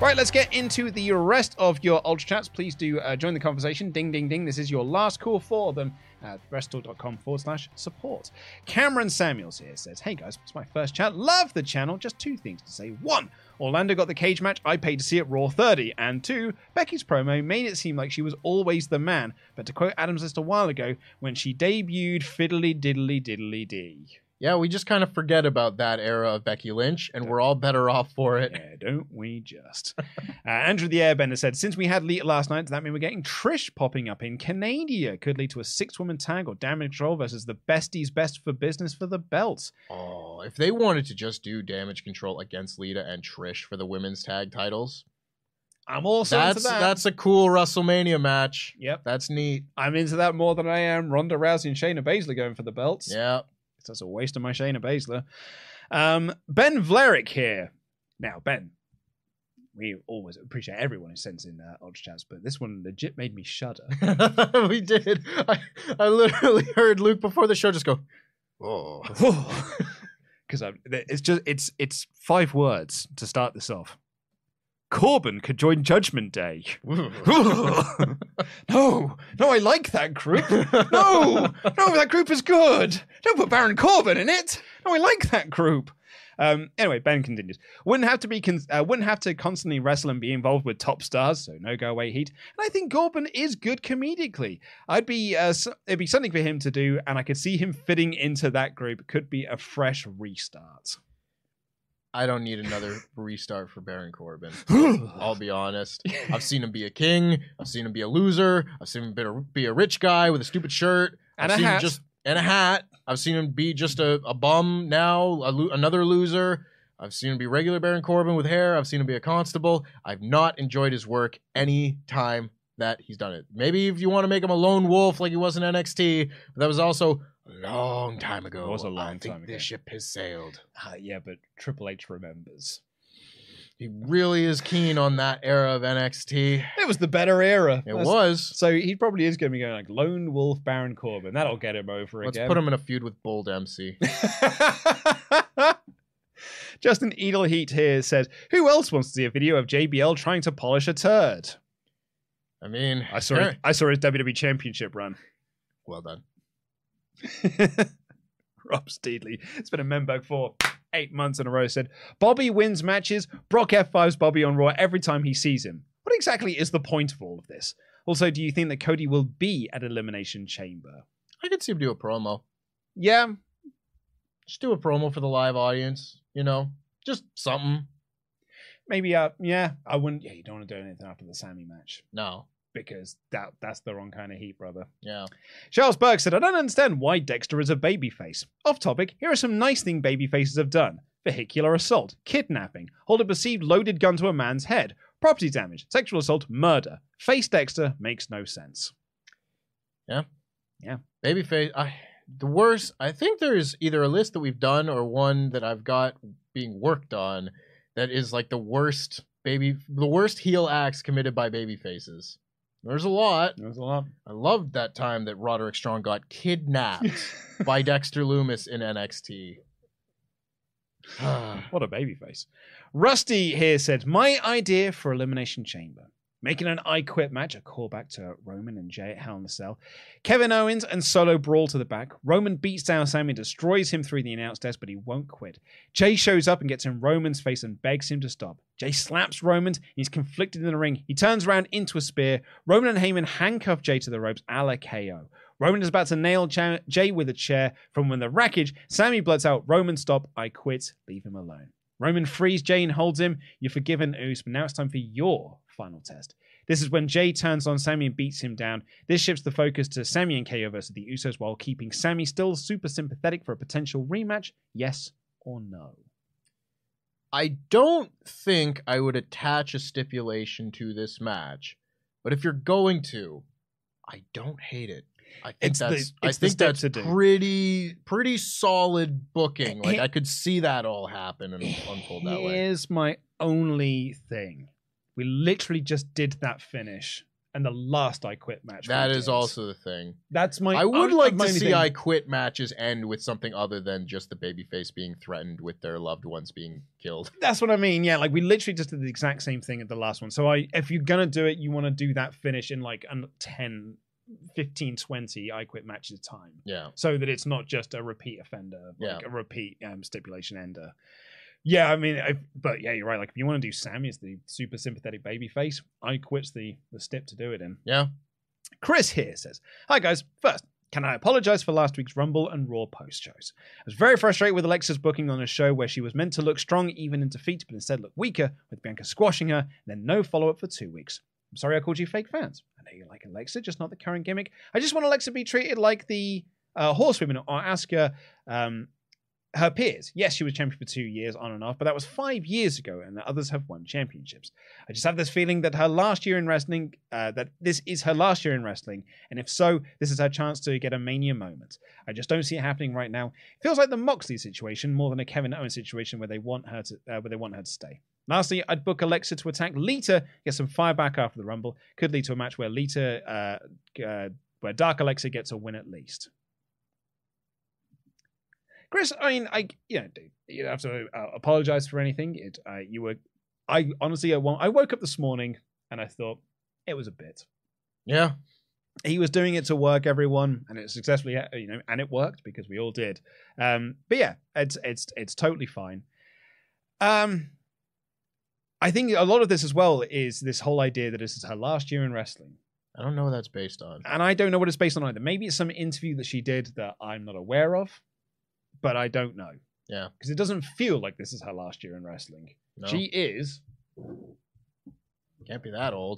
Speaker 4: Right, let's get into the rest of your Ultra Chats. Please do uh, join the conversation. Ding, ding, ding. This is your last call for them at wrestletalk.com forward slash support. Cameron Samuels here says, hey guys, it's my first chat. Love the channel. Just two things to say. One, Orlando got the cage match I paid to see at Raw thirty. And two, Becky's promo made it seem like she was always the man. But to quote Adam's List a while ago, when she debuted fiddly diddly diddly dee.
Speaker 5: Yeah, we just kind of forget about that era of Becky Lynch, and we're all better off for it.
Speaker 4: Yeah, don't we just? uh, Andrew the Airbender said, since we had Lita last night, does that mean we're getting Trish popping up in Canada? Could lead to a six-woman tag or Damage Control versus the Besties Best for Business for the belts.
Speaker 5: Oh, if they wanted to just do Damage Control against Lita and Trish for the women's tag titles,
Speaker 4: I'm also
Speaker 5: that's,
Speaker 4: into that.
Speaker 5: That's a cool WrestleMania match.
Speaker 4: Yep.
Speaker 5: That's neat.
Speaker 4: I'm into that more than I am Ronda Rousey and Shayna Baszler going for the belts.
Speaker 5: Yeah.
Speaker 4: That's a waste of my Shayna Baszler. Um, Ben Vlerick here. Now, Ben, we always appreciate everyone who sends in uh, Ultra Chats, but this one legit made me shudder.
Speaker 5: We did. I, I literally heard Luke before the show just go, oh.
Speaker 4: Because it's just it's it's five words to start this off. Corbin could join Judgment Day. no, no, I like that group. No, no, that group is good. Don't put Baron Corbin in it. No, I like that group. Um, anyway, Ben continues. Wouldn't have to be, con- uh, wouldn't have to constantly wrestle and be involved with top stars, so no go away heat. And I think Corbin is good comedically. I'd be, uh, so- it'd be something for him to do, and I could see him fitting into that group. It could be a fresh restart.
Speaker 5: I don't need another restart for Baron Corbin. I'll be honest. I've seen him be a king. I've seen him be a loser. I've seen him be a, be a rich guy with a stupid shirt.
Speaker 4: And
Speaker 5: I've
Speaker 4: a
Speaker 5: seen
Speaker 4: hat.
Speaker 5: Him just, and a hat. I've seen him be just a, a bum now, a lo- another loser. I've seen him be regular Baron Corbin with hair. I've seen him be a constable. I've not enjoyed his work any time that he's done it. Maybe if you want to make him a lone wolf like he was in N X T, but that was also a long time ago.
Speaker 4: It was a long
Speaker 5: I
Speaker 4: time
Speaker 5: think
Speaker 4: ago.
Speaker 5: this ship has sailed.
Speaker 4: Uh, yeah, but Triple H remembers.
Speaker 5: He really is keen on that era of N X T.
Speaker 4: It was the better era.
Speaker 5: It
Speaker 4: That's-
Speaker 5: was.
Speaker 4: So he probably is going to be going like Lone Wolf Baron Corbin. That'll get him over
Speaker 5: Let's
Speaker 4: again.
Speaker 5: put him in a feud with Bull Dempsey.
Speaker 4: Justin Edel Heat here says, who else wants to see a video of J B L trying to polish a turd?
Speaker 5: I mean,
Speaker 4: I saw
Speaker 5: sure.
Speaker 4: it, I saw his W W E Championship run.
Speaker 5: Well done.
Speaker 4: Rob Steedley, it's been a member for eight months in a row, said, Bobby wins matches, Brock F fives Bobby on Raw every time he sees him. What exactly is the point of all of this? Also, do you think that Cody will be at Elimination Chamber?
Speaker 5: I could see him do a promo.
Speaker 4: Yeah.
Speaker 5: Just do a promo for the live audience, you know? Just something.
Speaker 4: Maybe, uh, yeah, I wouldn't, yeah, you don't want to do anything after the Sammy match.
Speaker 5: No.
Speaker 4: Because that that's the wrong kind of heat, brother.
Speaker 5: Yeah.
Speaker 4: Charles Burke said, I don't understand why Dexter is a babyface. Off topic, here are some nice things babyfaces have done. Vehicular assault, kidnapping, hold a perceived loaded gun to a man's head, property damage, sexual assault, murder. Face Dexter makes no sense.
Speaker 5: Yeah.
Speaker 4: Yeah.
Speaker 5: Babyface, I, the worst, I think there's either a list that we've done or one that I've got being worked on that is like the worst baby, the worst heel acts committed by babyfaces. There's a lot.
Speaker 4: There's a lot.
Speaker 5: I loved that time that Roderick Strong got kidnapped by Dexter Loomis in N X T.
Speaker 4: What a babyface. Rusty here said, my idea for Elimination Chamber. Making an I Quit match, a callback to Roman and Jay at Hell in a Cell. Kevin Owens and Solo brawl to the back. Roman beats down Sammy and destroys him through the announce desk, but he won't quit. Jay shows up and gets in Roman's face and begs him to stop. Jay slaps Roman. He's conflicted in the ring. He turns around into a spear. Roman and Heyman handcuff Jay to the ropes a la K O. Roman is about to nail Jay with a chair. From when the wreckage, Sammy blurts out, Roman, stop, I quit, leave him alone. Roman frees Jay and holds him. You're forgiven, Oos, but now it's time for your final test. This is when Jay turns on Sammy and beats him down. This shifts the focus to Sammy and K O versus the Usos while keeping Sammy still super sympathetic for a potential rematch. Yes or no?
Speaker 5: I don't think I would attach a stipulation to this match, but if you're going to, I don't hate it. I think
Speaker 4: It's the-
Speaker 5: that's
Speaker 4: it's
Speaker 5: I
Speaker 4: the
Speaker 5: think
Speaker 4: step
Speaker 5: that's
Speaker 4: to do.
Speaker 5: pretty pretty solid booking. Like I could see that all happen and unfold that way.
Speaker 4: Here's my only thing. We literally just did that finish and the last I Quit match.
Speaker 5: That
Speaker 4: we
Speaker 5: is
Speaker 4: did.
Speaker 5: also the thing.
Speaker 4: That's my.
Speaker 5: I would
Speaker 4: uh,
Speaker 5: like
Speaker 4: my
Speaker 5: to
Speaker 4: only
Speaker 5: see
Speaker 4: thing.
Speaker 5: I Quit matches end with something other than just the babyface being threatened with their loved ones being killed.
Speaker 4: That's what I mean. Yeah, like we literally just did the exact same thing at the last one. So I, if you're gonna do it, you want to do that finish in like a ten, fifteen, twenty I Quit matches time.
Speaker 5: Yeah.
Speaker 4: So that it's not just a repeat offender, like
Speaker 5: Yeah.
Speaker 4: a repeat um, stipulation ender. Yeah, I mean, I, but yeah, you're right. Like if you want to do Sammy as the super sympathetic babyface, I Quit's the the step to do it in.
Speaker 5: Yeah.
Speaker 4: Chris here says, "Hi guys. First, can I apologize for last week's Rumble and Raw post shows? I was very frustrated with Alexa's booking on a show where she was meant to look strong even in defeat, but instead looked weaker, with Bianca squashing her, and then no follow-up for two weeks. I'm sorry I called you fake fans. I know you like Alexa, just not the current gimmick. I just want Alexa to be treated like the uh, horsewomen or Asuka, um, her peers. Yes, she was champion for two years on and off, but that was five years ago, and the others have won championships. I just have this feeling that her last year in wrestling, uh, that this is her last year in wrestling, and if so, this is her chance to get a Mania moment. I just don't see it happening right now. It feels like the Moxley situation more than a Kevin Owens situation where they want her to, uh, where they want her to stay. Lastly, I'd book Alexa to attack Lita, get some fire back after the Rumble. Could lead to a match where Lita, uh, uh, where Dark Alexa gets a win at least." Chris, I mean, I you know, dude, you don't have to uh, apologize for anything. It, uh, you were, I honestly, I, I woke up this morning and I thought it was a bit.
Speaker 5: Yeah.
Speaker 4: He was doing it to work, everyone, and it successfully, you know, and it worked because we all did. Um, but yeah, it's it's it's totally fine. Um, I think a lot of this as well is this whole idea that this is her last year in wrestling.
Speaker 5: I don't know what that's based on.
Speaker 4: And I don't know what it's based on either. Maybe it's some interview that she did that I'm not aware of, but I don't know.
Speaker 5: Yeah.
Speaker 4: Because it doesn't feel like this is her last year in wrestling.
Speaker 5: No.
Speaker 4: She is.
Speaker 5: Can't be that old.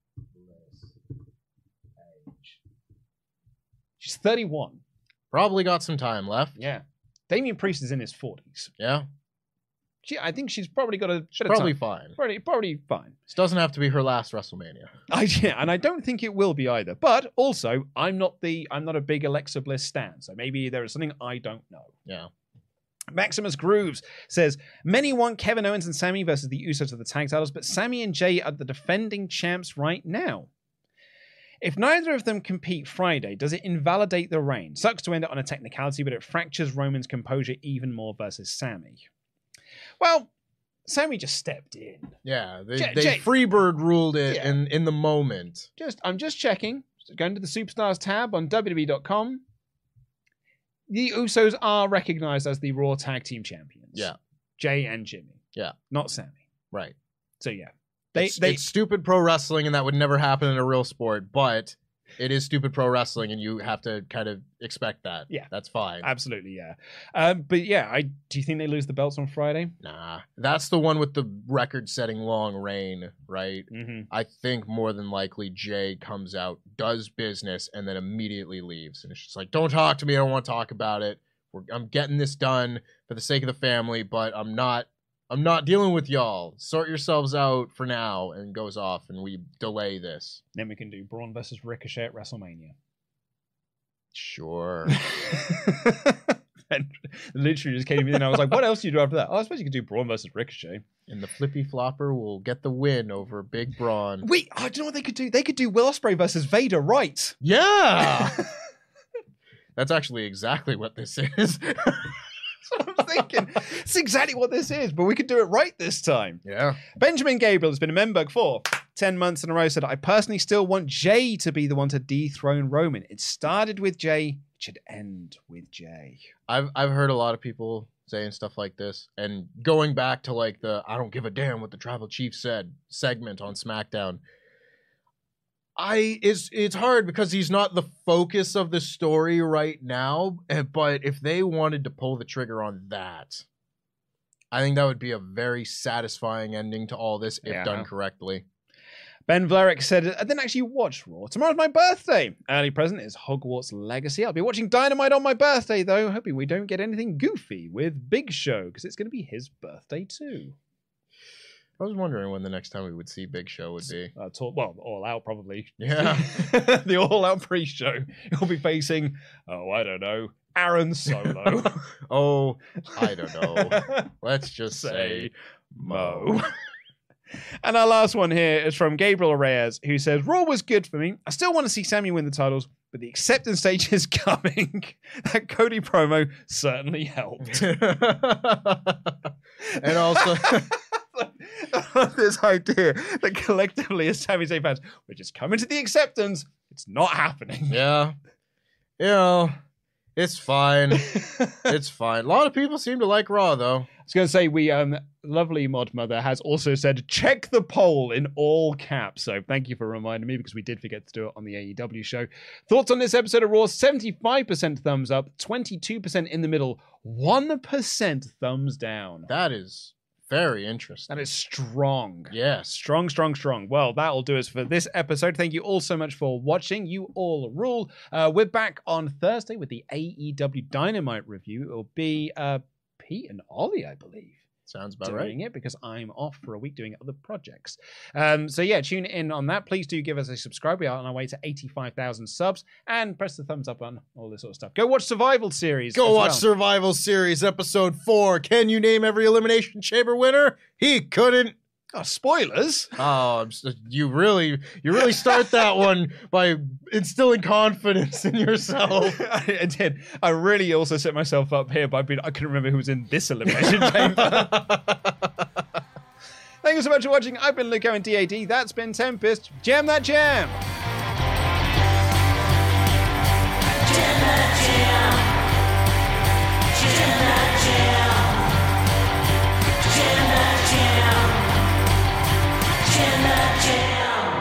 Speaker 4: She's thirty-one.
Speaker 5: Probably got some time left.
Speaker 4: Yeah. Damian Priest is in his forties.
Speaker 5: Yeah.
Speaker 4: She, I think she's probably got a bit
Speaker 5: She's
Speaker 4: of
Speaker 5: probably
Speaker 4: time.
Speaker 5: fine.
Speaker 4: Probably, probably fine.
Speaker 5: This doesn't have to be her last WrestleMania.
Speaker 4: I, yeah, and I don't think it will be either. But also, I'm not the I'm not a big Alexa Bliss stan, so maybe there is something I don't know.
Speaker 5: Yeah.
Speaker 4: Maximus Grooves says, many want Kevin Owens and Sammy versus the Usos of the tag titles, but Sammy and Jay are the defending champs right now. If neither of them compete Friday, does it invalidate the reign? Sucks to end it on a technicality, but it fractures Roman's composure even more versus Sammy. Well, Sammy just stepped in.
Speaker 5: Yeah, they,
Speaker 4: J-
Speaker 5: they
Speaker 4: Jay-
Speaker 5: Freebird ruled it
Speaker 4: Yeah.
Speaker 5: in, in the moment.
Speaker 4: Just, I'm just checking. Going to the Superstars tab on W W E dot com. The Usos are recognized as the Raw Tag Team Champions.
Speaker 5: Yeah.
Speaker 4: Jay and Jimmy.
Speaker 5: Yeah.
Speaker 4: Not Sammy.
Speaker 5: Right.
Speaker 4: So yeah. They,
Speaker 5: it's,
Speaker 4: they,
Speaker 5: it's stupid pro wrestling, and that would never happen in a real sport, but it is stupid pro wrestling, and you have to kind of expect that.
Speaker 4: Yeah.
Speaker 5: That's fine.
Speaker 4: Absolutely, yeah. Um, but yeah, I do you think they lose the belts on Friday?
Speaker 5: Nah. That's the one with the record-setting long reign, right?
Speaker 4: Mm-hmm.
Speaker 5: I think more than likely Jay comes out, does business, and then immediately leaves. And it's just like, don't talk to me. I don't want to talk about it. We're, I'm getting this done for the sake of the family, but I'm not I'm not dealing with y'all. Sort yourselves out for now, and goes off, and we delay this.
Speaker 4: Then we can do Braun versus Ricochet at WrestleMania.
Speaker 5: Sure.
Speaker 4: And literally just came in and I was like, what else do you do after that? Oh, I suppose you could do Braun versus Ricochet.
Speaker 5: And the flippy flopper will get the win over Big Braun.
Speaker 4: Wait, oh, do you know what they could do? They could do Will Ospreay versus Vader, right?
Speaker 5: Yeah! That's actually exactly what this is.
Speaker 4: That's what I'm thinking. It's exactly what this is, but we could do it right this time.
Speaker 5: Yeah.
Speaker 4: Benjamin Gabriel has been in Memberg for ten months in a row, said, I personally still want Jay to be the one to dethrone Roman. It started with Jay, it should end with Jay.
Speaker 5: I've I've heard a lot of people saying stuff like this, and going back to like the I don't give a damn what the Tribal Chief said segment on SmackDown. I it's it's hard because he's not the focus of the story right now, but if they wanted to pull the trigger on that, I think that would be a very satisfying ending to all this if
Speaker 4: Yeah.
Speaker 5: done correctly.
Speaker 4: Ben Vlerick said, I didn't actually watch Raw. Tomorrow's my birthday. Early present is Hogwarts Legacy. I'll be watching Dynamite on my birthday, though, hoping we don't get anything goofy with Big Show, because it's going to be his birthday, too.
Speaker 5: I was wondering when the next time we would see Big Show would be.
Speaker 4: Uh, talk, well, All Out, probably.
Speaker 5: Yeah.
Speaker 4: The All Out pre-show. He'll be facing, oh, I don't know, Aaron Solo.
Speaker 5: Oh, I don't know. Let's just say,
Speaker 4: Say
Speaker 5: Mo.
Speaker 4: And our last one here is from Gabriel Reyes, who says, Raw was good for me. I still want to see Sammy win the titles, but the acceptance stage is coming. That Cody promo certainly helped.
Speaker 5: And also...
Speaker 4: this idea that collectively as Sami Zayn fans, we're just coming to the acceptance. It's not happening.
Speaker 5: Yeah. You know, it's fine. It's fine. A lot of people seem to like Raw, though.
Speaker 4: I was going to say, we, um, lovely Mod Mother has also said, check the poll in all caps. So thank you for reminding me, because we did forget to do it on the A E W show. Thoughts on this episode of Raw? seventy-five percent thumbs up, twenty-two percent in the middle, one percent thumbs down.
Speaker 5: That is very interesting.
Speaker 4: That is strong.
Speaker 5: Yes.
Speaker 4: Strong, strong, strong. Well, that'll do us for this episode. Thank you all so much for watching. You all rule. Uh, we're back on Thursday with the A E W Dynamite review. It'll be uh, Pete and Ollie, I believe.
Speaker 5: Sounds about
Speaker 4: doing
Speaker 5: right.
Speaker 4: it because I'm off for a week doing other projects. Um, so yeah, tune in on that. Please do give us a subscribe. We are on our way to eighty-five thousand subs, and press the thumbs up on all this sort of stuff. Go watch Survival Series.
Speaker 5: Go watch
Speaker 4: well.
Speaker 5: Survival Series episode four. Can you name every Elimination Chamber winner? He couldn't.
Speaker 4: Oh, spoilers.
Speaker 5: Oh, I'm so- you really, you really start that one by instilling confidence in yourself.
Speaker 4: I, I did. I really also set myself up here by being, I couldn't remember who was in this Elimination Chamber. Thank you so much for watching. I've been Luke Owen, D A D. That's been Tempest. Jam that jam.
Speaker 11: Jam that jam. Jam that jam. Jam that jam. Jam that jam.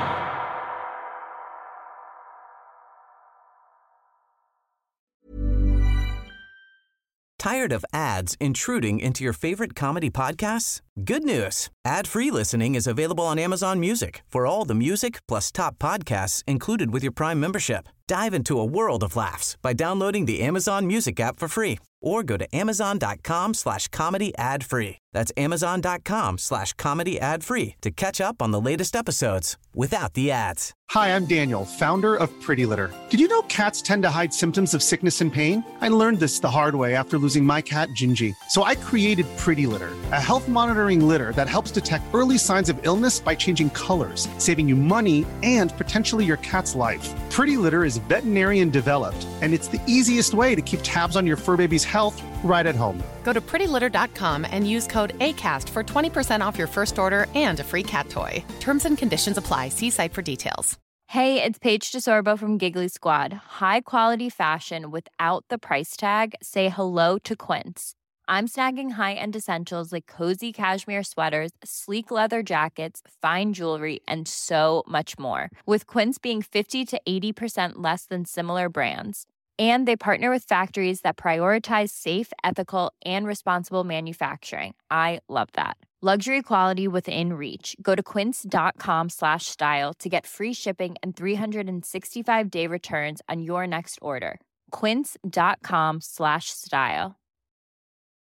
Speaker 1: Tired of ads intruding into your favorite comedy podcasts? Good news. Ad-free listening is available on Amazon Music for all the music plus top podcasts included with your Prime membership. Dive into a world of laughs by downloading the Amazon Music app for free or go to amazon.com slash comedy ad free. That's amazon.com slash comedy ad free to catch up on the latest episodes without the ads.
Speaker 2: Hi, I'm Daniel, founder of Pretty Litter. Did you know cats tend to hide symptoms of sickness and pain? I learned this the hard way after losing my cat, Gingy. So I created Pretty Litter, a health monitoring litter that helps detect early signs of illness by changing colors, saving you money and potentially your cat's life. Pretty Litter is veterinarian developed, and it's the easiest way to keep tabs on your fur baby's health right at home.
Speaker 3: Go to pretty litter dot com and use code ACAST for twenty percent off your first order and a free cat toy. Terms and conditions apply. See site for details.
Speaker 12: Hey, it's Paige DeSorbo from Giggly Squad. High quality fashion without the price tag. Say hello to Quince. I'm snagging high-end essentials like cozy cashmere sweaters, sleek leather jackets, fine jewelry, and so much more. With Quince being fifty to eighty percent less than similar brands. And they partner with factories that prioritize safe, ethical, and responsible manufacturing. I love that. Luxury quality within reach. Go to quince.com slash style to get free shipping and three sixty-five day returns on your next order. Quince.com slash style.